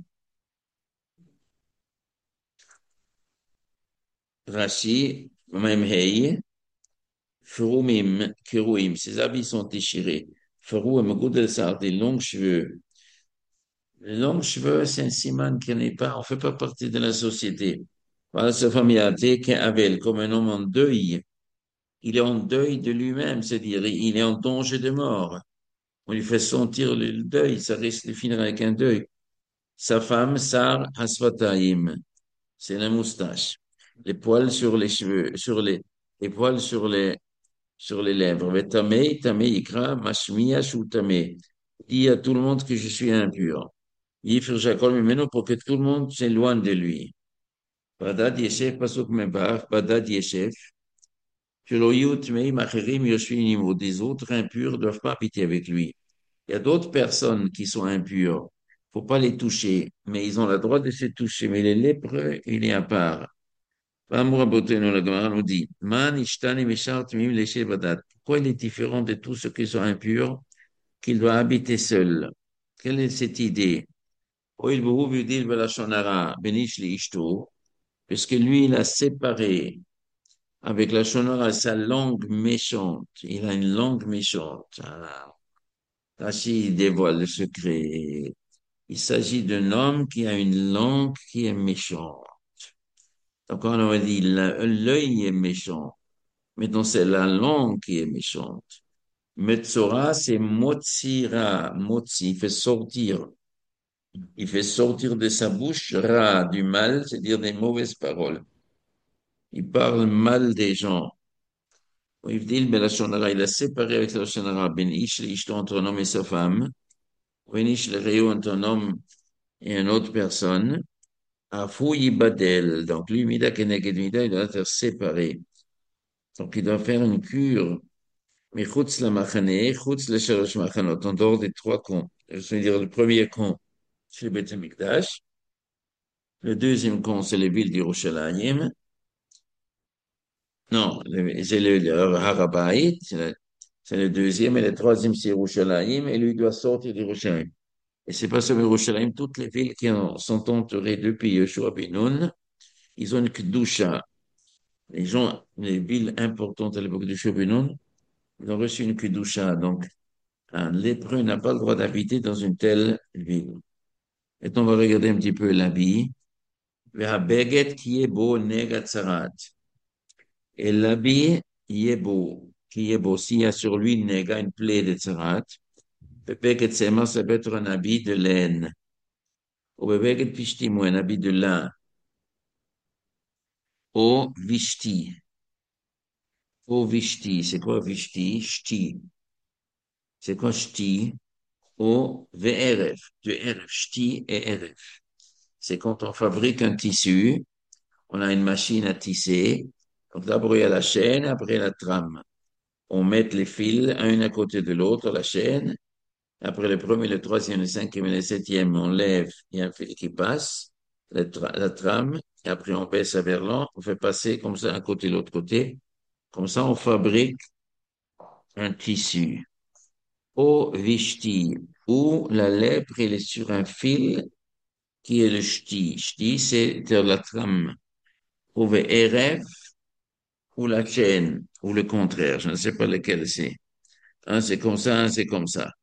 Rashi, Memhei, Frumim, Kiruim, ses habits sont déchirés. Frumim, Goudel Sar, des longs cheveux. Les longs cheveux, c'est un siman qui n'est pas, on fait pas partie de la société. Voilà, sa famille a été qu'Avel, comme un homme en deuil. Il est en deuil de lui-même, c'est-à-dire, il est en danger de mort. On lui fait sentir le deuil, ça risque de finir avec un deuil. Sa femme, Sar Hasfataim, c'est la moustache. Les poils sur les cheveux, les poils sur les lèvres. Tamé, tamé, ikra, mashmiyash ou tamé. Dis à tout le monde que je suis impur. Yifir Jacob maintenant pour que tout le monde s'éloigne de lui. Badad Yesef, Pasuk Mebar, Badad Yesef. Sheloyut Meim Acherim Yoshvinim, des autres impurs ne doivent pas habiter avec lui. Il y a d'autres personnes qui sont impures. Faut pas les toucher, mais ils ont le droit de se toucher. Mais les lépreux, il est à part. La Gemara nous dit, Man ishtani mishar tmim leshe badat. Pourquoi il est différent de tous ceux qui sont impurs, qu'il doit habiter seul? Quelle est cette idée? Puisque lui, il a séparé avec la shonara sa langue méchante. Il a une langue méchante. Ah, Rachid dévoile le secret. Il s'agit d'un homme qui a une langue qui est méchante. Donc on aurait dit l'œil est méchant. Maintenant, c'est la langue qui est méchante. Metzora, c'est motsira. Motsi, il fait sortir. Il fait sortir de sa bouche ra, du mal, c'est-à-dire des mauvaises paroles. Il parle mal des gens. Il dit, mais la shonara, il a séparé avec la shonara ben ish, entre un homme et sa femme. Venish le rayon, un homme et une autre personne. Afou Badel. Donc, lui, Mida Keneged Mida, il doit être séparé. Donc, il doit faire une cure. Mais Chutz la Machane, Chutz le Shalosh Machanot, en dehors des trois camps. Je veux dire, le premier camp, c'est le Beth Amikdash. Le deuxième camp, c'est les villes d'Yerushalayim. Non, c'est le Harabait, c'est le deuxième, et le troisième, c'est Yerushalayim, et lui doit sortir d'Yerushalayim. Et c'est pas seulement Yerushalayim, toutes les villes sont entourées depuis Yeshua ben Nun, ils ont une Kedusha. Les gens, les villes importantes à l'époque de Yeshua ben Nun, ils ont reçu une Kedusha. Donc, un lépreux n'a pas le droit d'habiter dans une telle ville. Et on va regarder un petit peu l'habit. Ve'habeget qui est beau, negatzarat. Et l'habit, il est beau, qui est beau. S'il y a sur lui une néga, une plaie de tzarat, bebeget sema, ça peut être un habit de laine. Ou bebeget pishtim, ou un habit de lin. Ou vishti. Ou vishti. C'est quoi vishti? Shti. C'est quoi shti? Ou ve'erev. De erev. Shti et erev. C'est quand on fabrique un tissu, on a une machine à tisser. Donc d'abord il y a la chaîne, après la trame. On met les fils un à côté de l'autre, la chaîne. Après le premier, le troisième, le cinquième et le septième, on lève, il y a un fil qui passe, la trame, et après on baisse vers l'an, on fait passer comme ça un côté, l'autre côté. Comme ça, on fabrique un tissu. Au vishti, où la lèpre, elle est sur un fil qui est le shti. Shti, c'est de la trame. Ou le RF, ou la chaîne, ou le contraire, je ne sais pas lequel c'est. Un, c'est comme ça, un, c'est comme ça.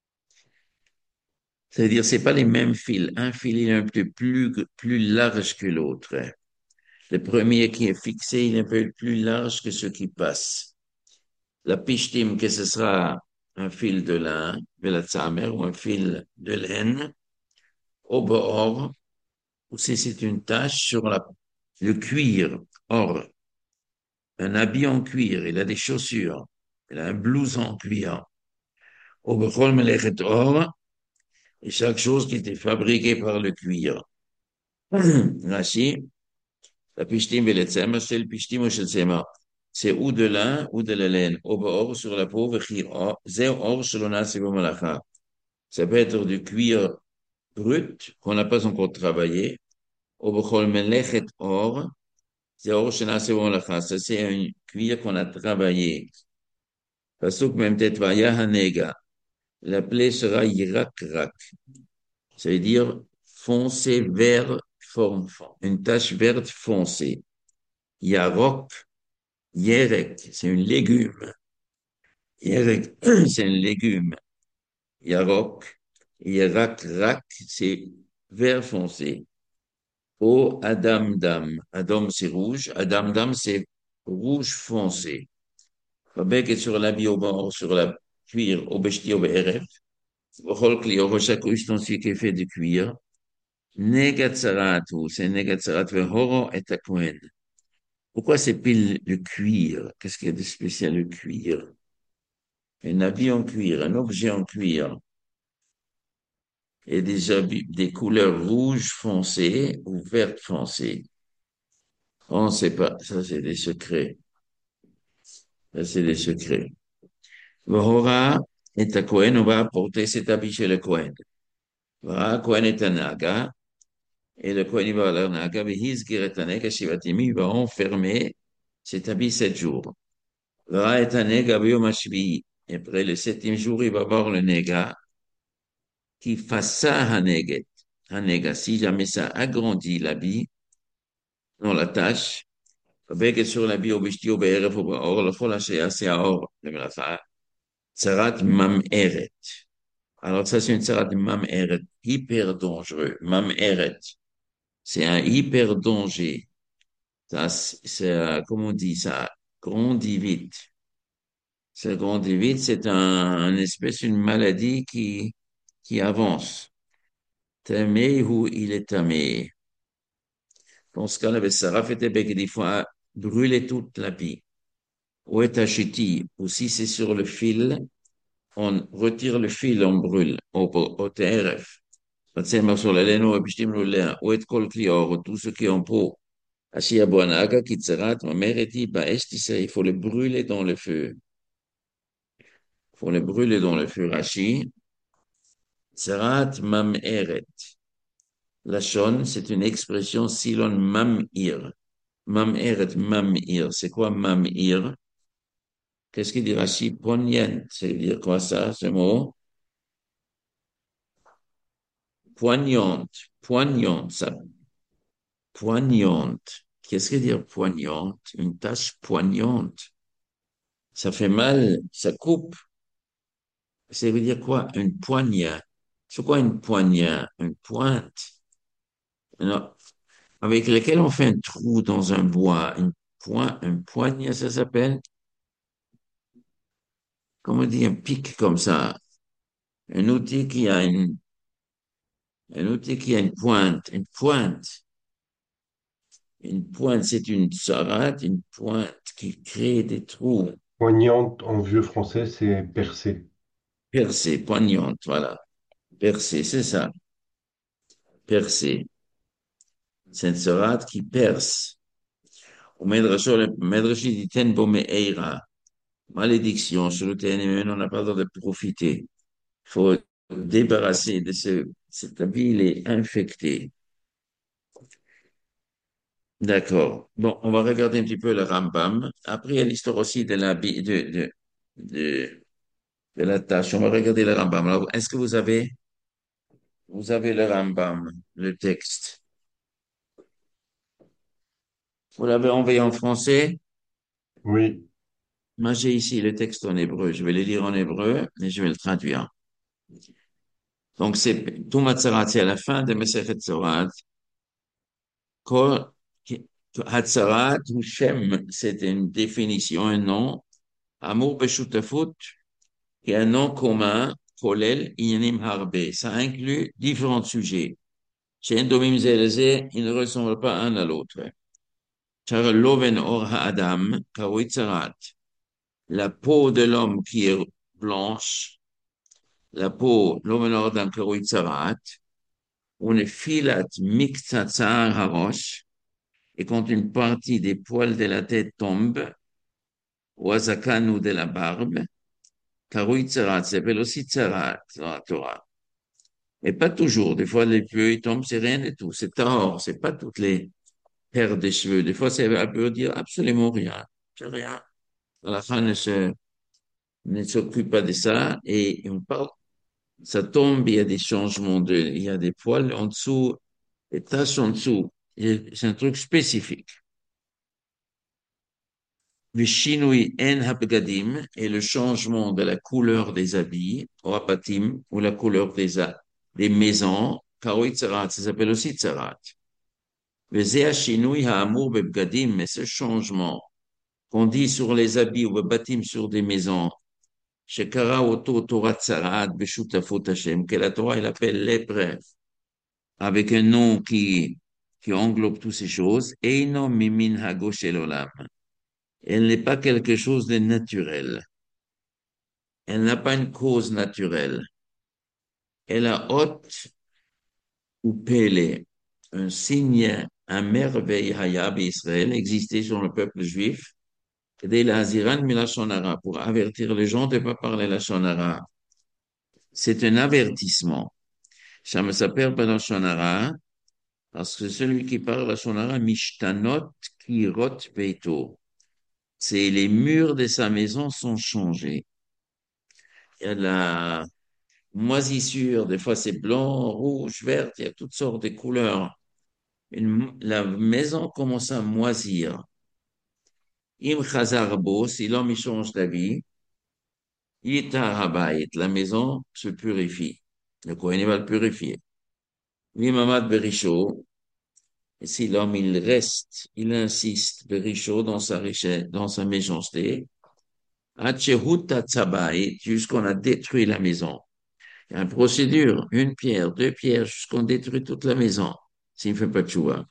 C'est-à-dire, c'est pas les mêmes fils. Un fil il est un peu plus large que l'autre. Le premier qui est fixé, il est un peu plus large que ceux qui passent. La pichetim, que ce sera un fil de lin, velatzamer, ou un fil de laine, au bord, ou si c'est une tache sur le cuir. Or, un habit en cuir, il a des chaussures, il a un blouson en cuir. Au bechol melechet or, et chaque chose qui était fabriquée par le cuir. Rashi, la pishtim veletzemer, c'est le pishtim ou shelzema. C'est ou de lin ou de la laine. Au bord, sur la peau, vechir or, zéo or, selon c'est malacha. Ça peut être du cuir brut qu'on n'a pas encore travaillé. Au bechol melechet or, zéo or, c'est malacha. Ça, c'est un cuir qu'on a travaillé. Pasuk même tetvaya hanega. La plaie sera yirak-rak. Ça veut dire foncé vert, une tache verte foncée. Yarok, yerek, c'est un légume. Yerek, c'est un légume. Yarok, yerak-rak, c'est vert foncé. O Adam Dam. Adam, c'est rouge. Adam Dam, c'est rouge foncé. Fabek est sur l'habit au bord, sur la cuir, au beshti, au beref. Bechol kli, au chaque ustensile qui est fait de cuir. Negatzaratu, c'est Negatzarat Horo et Kohen. Pourquoi c'est pile le cuir? Qu'est-ce qu'il y a de spécial le cuir? Un habit en cuir, un objet en cuir, et des habits, des couleurs rouges foncées ou vertes foncées. On ne sait pas, ça c'est des secrets. Ça c'est des secrets. Hora et Kohen, on va apporter cet habit chez le Kohen. Voilà, Kohen est un naga, et le Kohen il va à la naga, il va enfermer cet habit 7 jours. Va et un nega biomashvi. Et après le septième jour, il va voir le nega qui fasse ça haneget. Hanega, si jamais ça agrandit l'habit, non, la tâche, avec sur l'habit au bishti au be'eref au ba'or, le fol c'est or, le melacha, tsarat mam eret. Alors ça, c'est une tsarat mam eret, hyper dangereux. Mam eret, c'est un hyper danger. Ça, c'est, comment on dit ça, grandit vite. Ça grandit vite, c'est une espèce, une maladie qui avance. Tamé ou il est tamé. Dans ce cas-là, ben, Sarah fait des fois brûler toute la vie. Ou est achiti, ou si c'est sur le fil, on retire le fil, on brûle au TRF. Fatzema sur la laine, ou bishtim lulea, ou et kol klior, tout ce qui est en pot. Ashi aboanaga, kitzerat, ma mère a dit, bah, il faut le brûler dans le feu. Il faut le brûler dans le feu, Rashi. Tzerat mam eret. La shon, c'est une expression silon mamir. Mam eret mamir. C'est quoi mamir? Qu'est-ce qu'il dit Rashi? Poignante. Ça veut dire quoi ça, ce mot? Poignante. Poignante, ça. Poignante. Qu'est-ce que dire poignante? Une tâche poignante. Ça fait mal, ça coupe. Ça veut dire quoi? Une poignée. C'est quoi une poignée? Une pointe. Non, avec lequel on fait un trou dans un bois. Une poignée, ça s'appelle? Comment on dit un pic comme ça? Un outil qui a un outil qui a une pointe. Une pointe. Une pointe, c'est une sarate, une pointe qui crée des trous. Poignante en vieux français, c'est percée. Percée, poignante, voilà. Percée, c'est ça. Percée. C'est une sarate qui perce. Au Medrashi dit ten bome eira. Malédiction, sur le TNM, on n'a pas le droit de profiter. Il faut débarrasser de cette ville est infectée. D'accord. Bon, on va regarder un petit peu le Rambam. Après, il y a l'histoire aussi de de, de la tâche. On va regarder le Rambam. Alors, est-ce que vous avez le Rambam, le texte? Vous l'avez envoyé en français? Oui, Moi, j'ai ici le texte en hébreu. Je vais le lire en hébreu et je vais le traduire. Donc, c'est Tumat Tzarat, c'est à la fin de Masechet Tzarat. Kol Hatzarat ou Shem, c'est une définition, un nom. Amour Beshutafut, qui est un nom commun. Kolel Inyanim Harbe. Ça inclut différents sujets. Chez Endomim Zeleze, ils ne ressemblent pas un à l'autre. Char Loven Or Ha'adam, Kawitzarat. La peau de l'homme qui est blanche, la peau, Loven Or Adam Kawitzarat, une filat miktatzar harosh, et quand une partie des poils de la tête tombe, Wazakan ou de la barbe, Karui Tzarat s'appelle aussi Tzarat dans la Torah. Mais pas toujours. Des fois, les cheveux, ils tombent, c'est rien du tout. C'est tard, c'est pas toutes les paires de cheveux. Des fois, ça veut dire absolument rien. C'est rien. La fin ne s'occupe pas de ça et on parle, ça tombe, il y a des changements il y a des poils en dessous, des taches en dessous. C'est un truc spécifique. Vishinui en habgadim est le changement de la couleur des habits, ou apatim, ou la couleur des maisons. Karoi tzarat, ça s'appelle aussi tzarat. Vezea shinui ha'amur bebgadim, mais ce changement qu'on dit sur les habits ou bebatim sur des maisons, shekara oto Torah tzarat beshutafot Hashem, que la Torah, elle appelle l'épreuve, avec un nom qui englobe toutes ces choses, Eino mimin hago shel olam. Elle n'est pas quelque chose de naturel. Elle n'a pas une cause naturelle. Elle a hôte ou pélé, un signe, un merveille hayab Israël existait sur le peuple juif, dès la Haziran Milachonara, pour avertir les gens de ne pas parler la Shonara. C'est un avertissement. Ça me s'appelle pas la Shonara, parce que celui qui parle la Shonara, Mishtanot Kirot Beito. C'est les murs de sa maison sont changés. Il y a la moisissure, des fois c'est blanc, rouge, vert, il y a toutes sortes de couleurs. La maison commence à moisir. Im chazarbo, si l'homme il change d'avis, yita habayit, la maison se purifie. Le Kohen il va le purifier. L'imamad berisho, et si l'homme il reste, il insiste berisho dans sa richesse, dans sa méchanceté, Hatshehut tzabayit, jusqu'on a détruit la maison. Il y a une procédure, une pierre, deux pierres, jusqu'on détruit toute la maison, s'il ne fait pas de choix.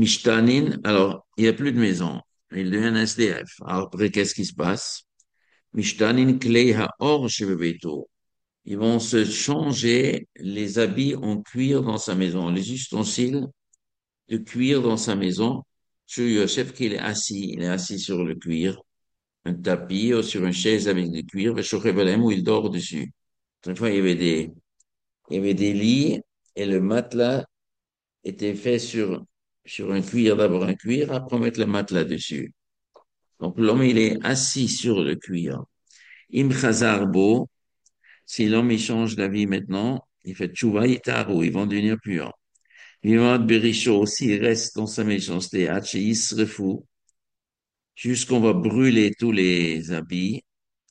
Mishtanin, alors, il n'y a plus de maison. Il devient un SDF. Alors, après, qu'est-ce qui se passe? Mishtanin klei ha'or shebebeito. Ils vont se changer les habits en cuir dans sa maison, les ustensiles de cuir dans sa maison. Sur Yosef, il est assis sur le cuir, un tapis ou sur une chaise avec du cuir, où il dort dessus. Une fois, il y avait des lits et le matelas était fait sur un cuir, d'abord un cuir, après on met le matelas dessus. Donc l'homme, il est assis sur le cuir. Im chazar bo, si l'homme il change d'avis maintenant, il fait tchouva itaru, ils vont devenir puants. Vivant Berisho, s'il reste dans sa méchanceté, Hachi Yisrefu, jusqu'on va brûler tous les habits,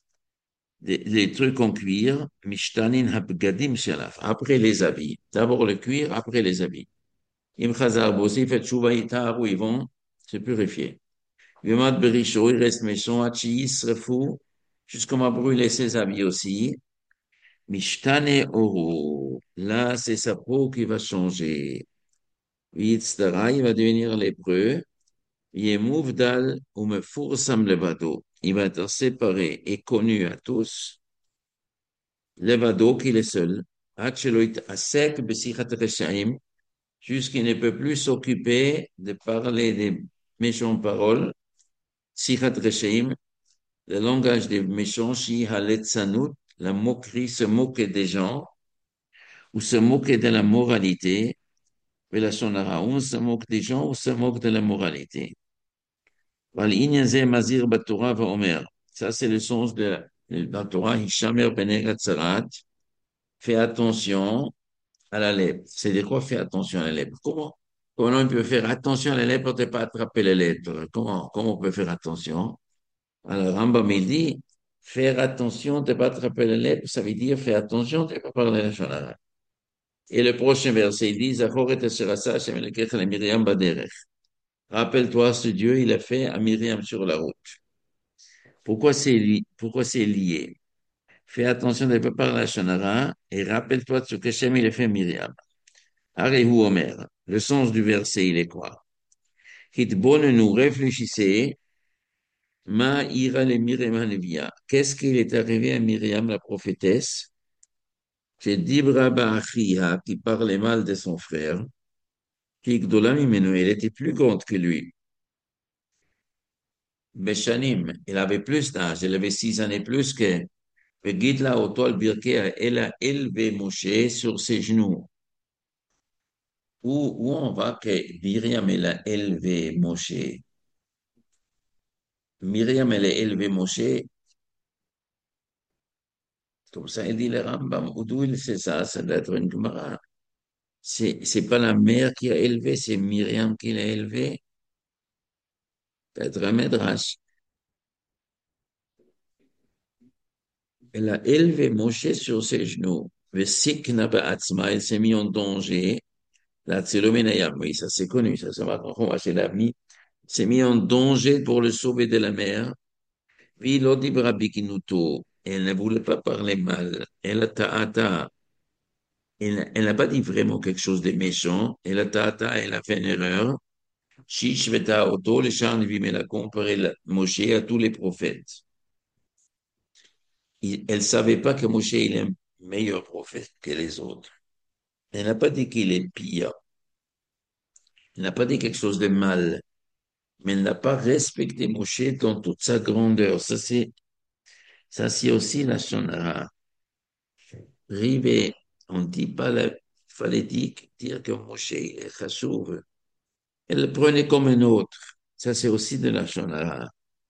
les trucs en cuir, Mishtanin Habgadim Shalaf, après les habits. D'abord le cuir, après les habits. Im Chazar bo, s'il fait tchouva itaru, ils vont se purifier. Vivant Berisho, il reste méchant, Hachi Yisrefu, jusqu'on va brûler ses habits aussi. Mishtane Oru. Là, c'est sa peau qui va changer. Yitzhara, il va devenir lépreux. Yemouvdal ou Mefursam Levado. Il va être séparé et connu à tous. Levado, qu'il est seul. Hatcheloit Asek Besichat Reshaim. Jusqu'il ne peut plus s'occuper de parler des méchantes paroles. Sichat Reshaim. Le langage des méchants, Shi Haletzanut. La moquerie, se moquer des gens ou se moquer de la moralité. ולשון הרע, on se moque des gens, on se moque de la moralité. ועל זה מזהיר בתורה ואומר, ça c'est le sens de la Torah, Hishamer Bener Hatzarat, fais attention à la lèpre. C'est-à-dire quoi, fais attention à la lèpre? Comment on peut faire attention à la lèpre pour ne pas attraper la lèpre? Comment on peut faire attention? Alors, Rambam, il dit, faire attention de ne pas attraper la lèpre, ça veut dire faire attention de ne pas parler la shonara. Et le prochain verset, il dit, Zachor et Asherasa, Hashem Elokech le Miriam Baderech. Rappelle-toi, ce Dieu, il a fait à Myriam sur la route. Pourquoi c'est lié? Fais attention de ne pas parler à Shonara et rappelle-toi de ce que Shem il a fait à Myriam. Arehu Omer. Le sens du verset, il est quoi? Hitbonenu, réfléchissez. Ma ira le Myriam Hanevia. Qu'est-ce qu'il est arrivé à Myriam, la prophétesse? Chez Dibra Ba'achia, qui parlait mal de son frère. Qui elle était plus grande que lui. Beshanim, il avait plus d'âge, il avait 6 années plus que Gidla Otol Birkea, elle a élevé Moshe sur ses genoux. Où on va que Myriam, elle a élevé Moshe? Myriam, elle a élevé Moshe, comme ça, il dit le Rambam, d'où il sait ça? Ça doit être une Gemara. C'est pas la mère qui a élevé, c'est Myriam qui l'a élevé. Peut-être un Midrash. Elle a élevé Moshe sur ses genoux. Vesikna ba'atzma, elle s'est mise en danger. La Tseloménaïa, oui, ça c'est connu, ça va, c'est l'ami, s'est mis en danger pour le sauver de la mer. Puis l'Odibra Bikinuto, elle ne voulait pas parler mal. Elle a ta'ata, elle n'a pas dit vraiment quelque chose de méchant. Elle a ta'ata, elle a fait une erreur. Shish veta auto, le char elle a comparé Moshe à tous les prophètes. Elle savait pas que Moshe, il est un meilleur prophète que les autres. Elle n'a pas dit qu'il est pire. Elle n'a pas dit quelque chose de mal. Mais elle n'a pas respecté Moshe dans toute sa grandeur. Ça c'est aussi la shonara. Rivé, on dit pas fallait dire que Moshe est chashuv. Elle le prenait comme un autre. Ça c'est aussi de la shonara.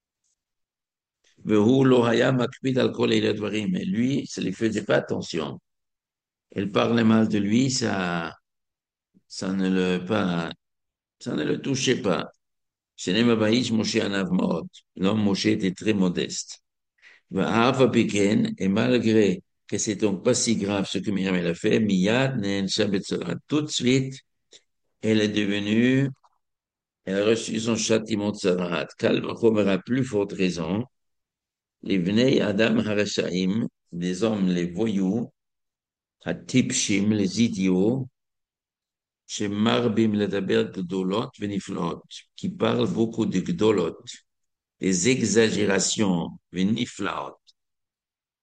Vehu lo haya makpid al kol dvarim. Mais lui, ça lui faisait pas attention. Elle parlait mal de lui, ça ne ça ne le touchait pas. Shenem Abaïch Moshe Anav Maot. L'homme Moshe était très modeste. Et malgré que c'est donc pas si grave ce que Myriam elle a fait, Miyad Nen Shabbat tout de suite, elle est devenue, elle a reçu son châtiment de Sarat. Calme Chomer à plus forte raison. Les Vnei Adam Harashaim, les hommes, les voyous, Hatipshim, les idiots, chez Marbim Ledaber Gdolot Veniflot, qui parlent beaucoup de Gdolot, des exagérations, Veniflaot.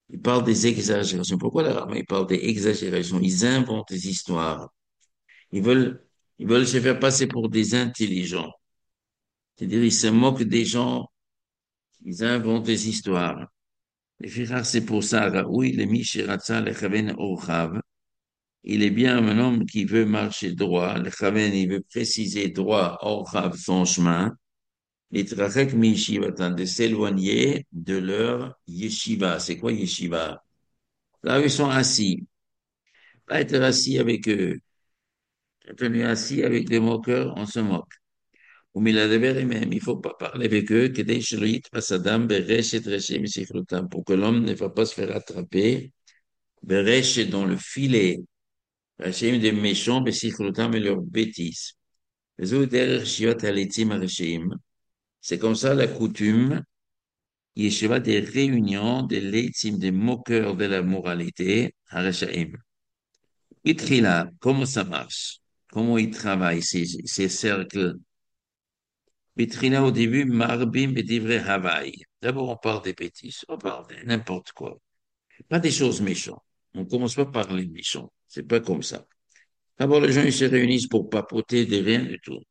Ils parlent des exagérations. Pourquoi l'arabe, ils parlent des exagérations? Ils inventent des histoires. Ils veulent, ils veulent se faire passer pour des intelligents. C'est-à-dire, ils se moquent des gens, ils inventent des histoires. Les frères, c'est pour ça, oui, le Mishiratza, le Chaven Orchav. Il est bien un homme qui veut marcher droit. Le Chaven, il veut préciser droit, Orchav, son chemin. Les Trachek Mishivatan, de s'éloigner de leur yeshiva. C'est quoi yeshiva? Là, ils sont assis. Pas être assis avec eux. Quand on est assis avec des moqueurs, on se moque. Ou miladeber même, il faut pas parler avec eux, que des shrit pasadam beresh et reshem sichrutam, pour que l'homme ne va pas se faire attraper, beresh dans le filet, reshem des méchants, besichrutam et leurs bêtises. Les autres derrière shiot aletzim reshem. C'est comme ça la coutume, yeshiva des réunions, des letzim, des moqueurs de la moralité, harashaim. Itrila, comment ça marche? Comment ils travaillent, ces cercles? Vitrina au début, Marbim et Divrei Havaï. D'abord, on parle des bêtises, on parle de n'importe quoi. Pas des choses méchantes. On commence pas par les méchants. C'est pas comme ça. D'abord, les gens, ils se réunissent pour papoter de rien du tout.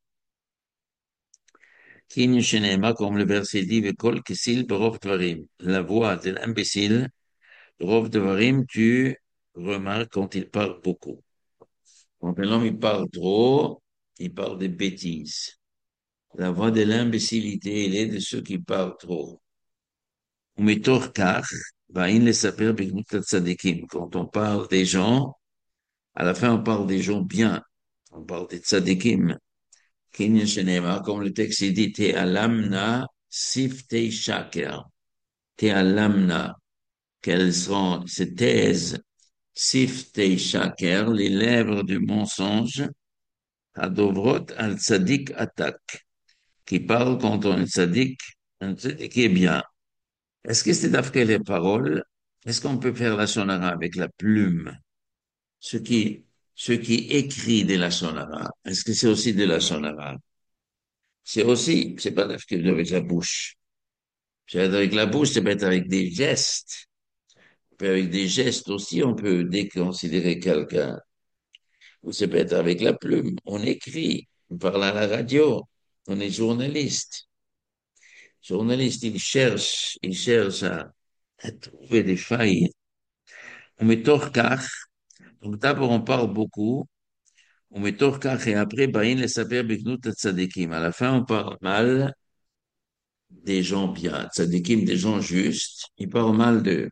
Kin Shenema, comme le verset dit, Vekol Kesil Berov Dvarim. La voix de l'imbécile, Berov Dvarim, tu remarques quand il parle beaucoup. Quand un homme, il parle trop, il parle des bêtises. La voix de l'imbécilité, elle est de ceux qui parlent trop. ומתוך כך, באים לספר בגנות הצדיקים. Quand on parle des gens, à la fin, on parle des gens bien. On parle des tzadikim. Kinyan Shenema, comme le texte dit, Te'alamna siftei shaker. Te'alamna, quelles sont ces thèses, siftei shaker, les lèvres du mensonge, adovrot al tzadik atak, qui parle quand on est tzadik, un tzadik est bien. Est-ce que c'est d'après les paroles? Est-ce qu'on peut faire la sonara avec la plume? Ce qui, ce qui écrit de la sonara, est-ce que c'est aussi de la sonara? C'est aussi, c'est pas avec la bouche. C'est avec la bouche, c'est peut-être avec des gestes. Avec des gestes aussi, on peut déconsidérer quelqu'un. Ou c'est peut-être avec la plume. On écrit, on parle à la radio. On est journaliste. Journaliste, il cherche à trouver des failles. On met torkach. Donc d'abord, on parle beaucoup. On met torkach et après, bain les saper biknut tzadikim. À la fin, on parle mal des gens bien. Tzadikim, des gens justes. Il parle mal d'eux.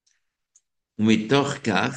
On met torkach.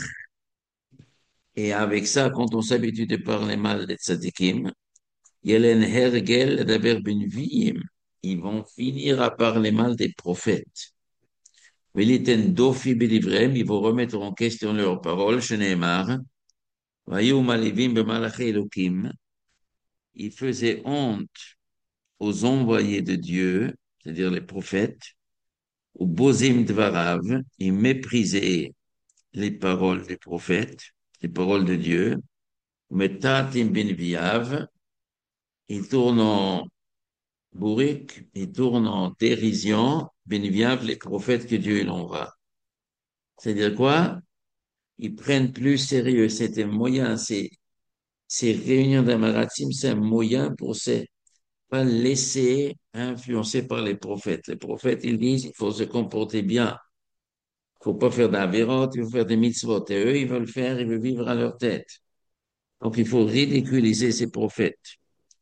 Et avec ça, quand on s'habitue de parler mal des tzadikim, yelen hergel daber ben viim. Ils vont finir à parler mal des prophètes. Veliten dofi belivrem, ils vont remettre en question leurs paroles, Shneemar. Vayu malivim b'malaché Elokim. Ils faisaient honte aux envoyés de Dieu, c'est-à-dire les prophètes, aux bozim dvarav, ils méprisaient les paroles des prophètes, les paroles de Dieu. Metatim binviav, ils tournent en bourrique, ils tournent en dérision, binviav, les prophètes que Dieu l'envoie. C'est-à-dire quoi? Ils prennent plus sérieux. C'est un moyen, ces réunions d'Amaratim, c'est un moyen pour se pas laisser influencer par les prophètes. Les prophètes, ils disent, il faut se comporter bien. Il faut pas faire d'avérotes, il faut faire des mitzvot. Et eux, ils veulent faire, ils veulent vivre à leur tête. Donc, il faut ridiculiser ces prophètes.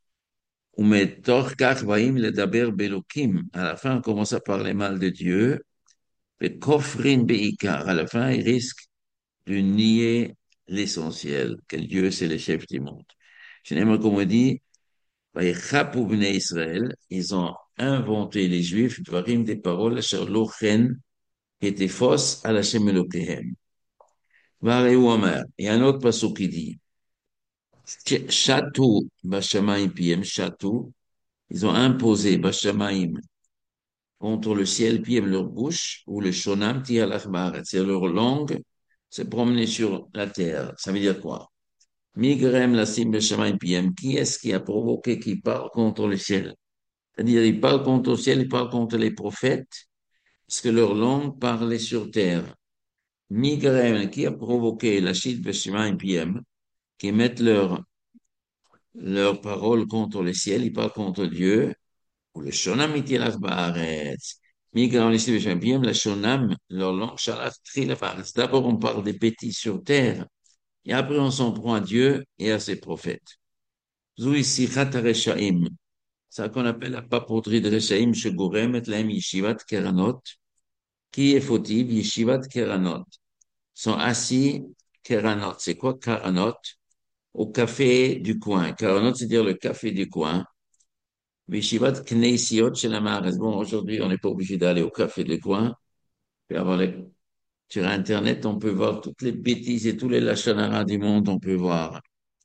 ומתוך כך באים לדבר באלוקים. À la fin, on commence à parler mal de Dieu. וכופרין בעיקר. À la fin, ils risquent de nier l'essentiel, que Dieu, c'est le chef du monde. Je n'aime comme on dit, ויחפו בני Israël, ils ont inventé les Juifs, דברים des paroles, אשר לא כן, qui étaient fausses à la Shem Elokehem. והרי הוא אומר, et un autre passage qui dit, שתו בשמיים פיהם, שתו, ils ont imposé בשמיים contre le ciel, pied leur bouche, ou le shonam tir l'achbar, c'est leur langue, se promener sur la terre. Ça veut dire quoi? Migrem la sim beshamayim piem. Qui est-ce qui a provoqué qui parle contre le ciel? C'est-à-dire, ils parlent contre le ciel, ils parlent contre les prophètes, parce que leur langue parlait sur terre. Migraine, qui a provoqué la chute de Shemaim PM, qui mettent leurs paroles contre le ciel, ils parlent contre Dieu, ou le Shonam itilach ba'aretz. Migraine, les Shemaim PM, la Shonam, leur langue, shalach trilach ba'aretz. D'abord, on parle des bêtises sur terre, et après, on s'en prend à Dieu et à ses prophètes. Zui sichat reshaim. Ça qu'on appelle la papeauterie de reshaim, shegorem et lahem yeshivat keranot. Qui est fautif? Yeshivat keranot. Sont assis, keranot. C'est quoi keranot? Au café du coin. Keranot, c'est-à-dire le café du coin. Yeshivat kneisiot shel haaretz. Bon, aujourd'hui, on n'est pas obligé d'aller au café du coin. Puis sur Internet, on peut voir toutes les bêtises et tous les lachon hara du monde, on peut voir.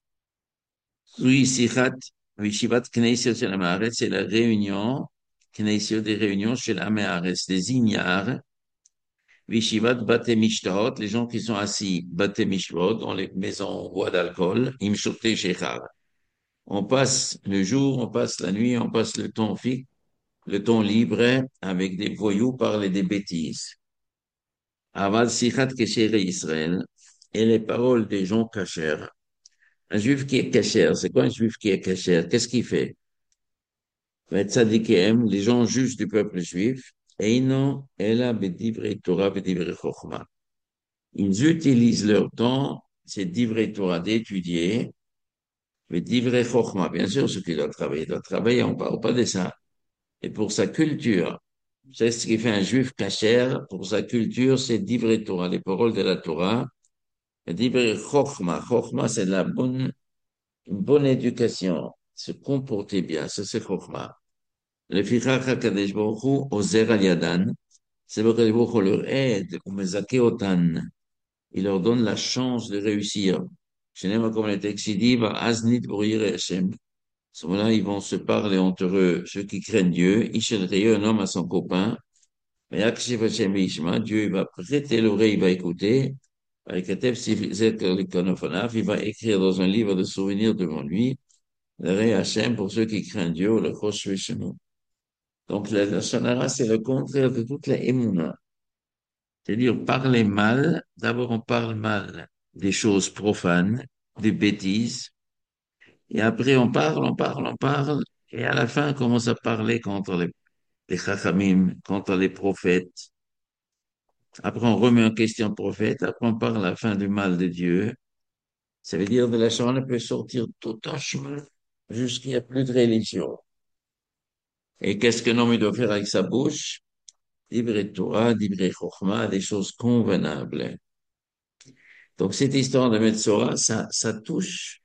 Oui, Sichat, Yeshivat Knesset Shel Am Haaretz, c'est la réunion, Knesset des réunions chez l'Am Haaretz, des Ignares, Yeshivat Bate Mishtahot, les gens qui sont assis, Bate Mishtahot, dans les maisons en bois d'alcool, Imshote Shechar. On passe le jour, on passe la nuit, on passe le temps fixe, le temps libre, avec des voyous parler des bêtises. Aval Sichat Kesher Israël, et les paroles des gens cachers. Un juif qui est cacher, c'est quoi un juif qui est cacher? Qu'est-ce qu'il fait? Tzadikim, les gens juges du peuple juif, Eino ela b'divrei Torah b'divrei chokhmah. Ils utilisent leur temps, c'est divrei Torah d'étudier, b'divrei chokhmah. Bien sûr, ce qu'il doit travailler, on parle pas de ça. Et pour sa culture, c'est ce qui fait un juif kasher, pour sa culture, c'est divrei Torah, les paroles de la Torah, et divrei chokhmah. Chokhmah, c'est une bonne éducation, se comporter bien, ça c'est chokhmah. לפיכך הקדוש ברוך הוא עוזר על ידן, c'est vrai que le Baruch Hu leur aide, ou mezake otan, il leur donne la chance de réussir. Shenema, comme le texte dit, va aznit bruyir Hashem. À ce moment-là, ils vont se parler entre eux, ceux qui craignent Dieu, Ishel Reye, un homme à son copain, mais Yakshiv Hashem Ishma, Dieu, il va prêter l'oreille, il va écouter, avec Ketef Sifzet Likonofonaf, il va écrire dans un livre de souvenirs devant lui, le Reye Hashem pour ceux qui craignent Dieu, le Chosh Vishnu. Donc, la shonara, c'est le contraire de toute la émouna. C'est-à-dire, parler mal, d'abord on parle mal des choses profanes, des bêtises, et après on parle, on parle, on parle, et à la fin on commence à parler contre les chachamim, contre les prophètes. Après on remet en question le prophète, après on parle à la fin du mal de Dieu. Ça veut dire de la shonara peut sortir tout un chemin jusqu'il n'y a plus de religion. Et qu'est-ce qu'un homme il doit faire avec sa bouche? Divrei Torah, Divrei Chokhmah, des choses convenables. Donc, cette histoire de Metzora, ça touche,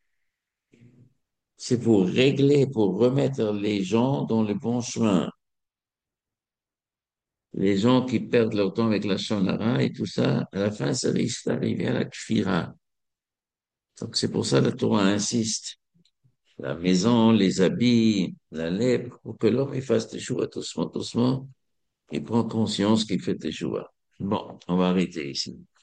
c'est pour régler, pour remettre les gens dans le bon chemin. Les gens qui perdent leur temps avec la shonara et tout ça, à la fin, ça risque d'arriver à la kfira. Donc, c'est pour ça que la Torah insiste. La maison, les habits, la lèpre, pour que l'homme il fasse des choix doucement, doucement, il prend conscience qu'il fait des choix. Bon, on va arrêter ici.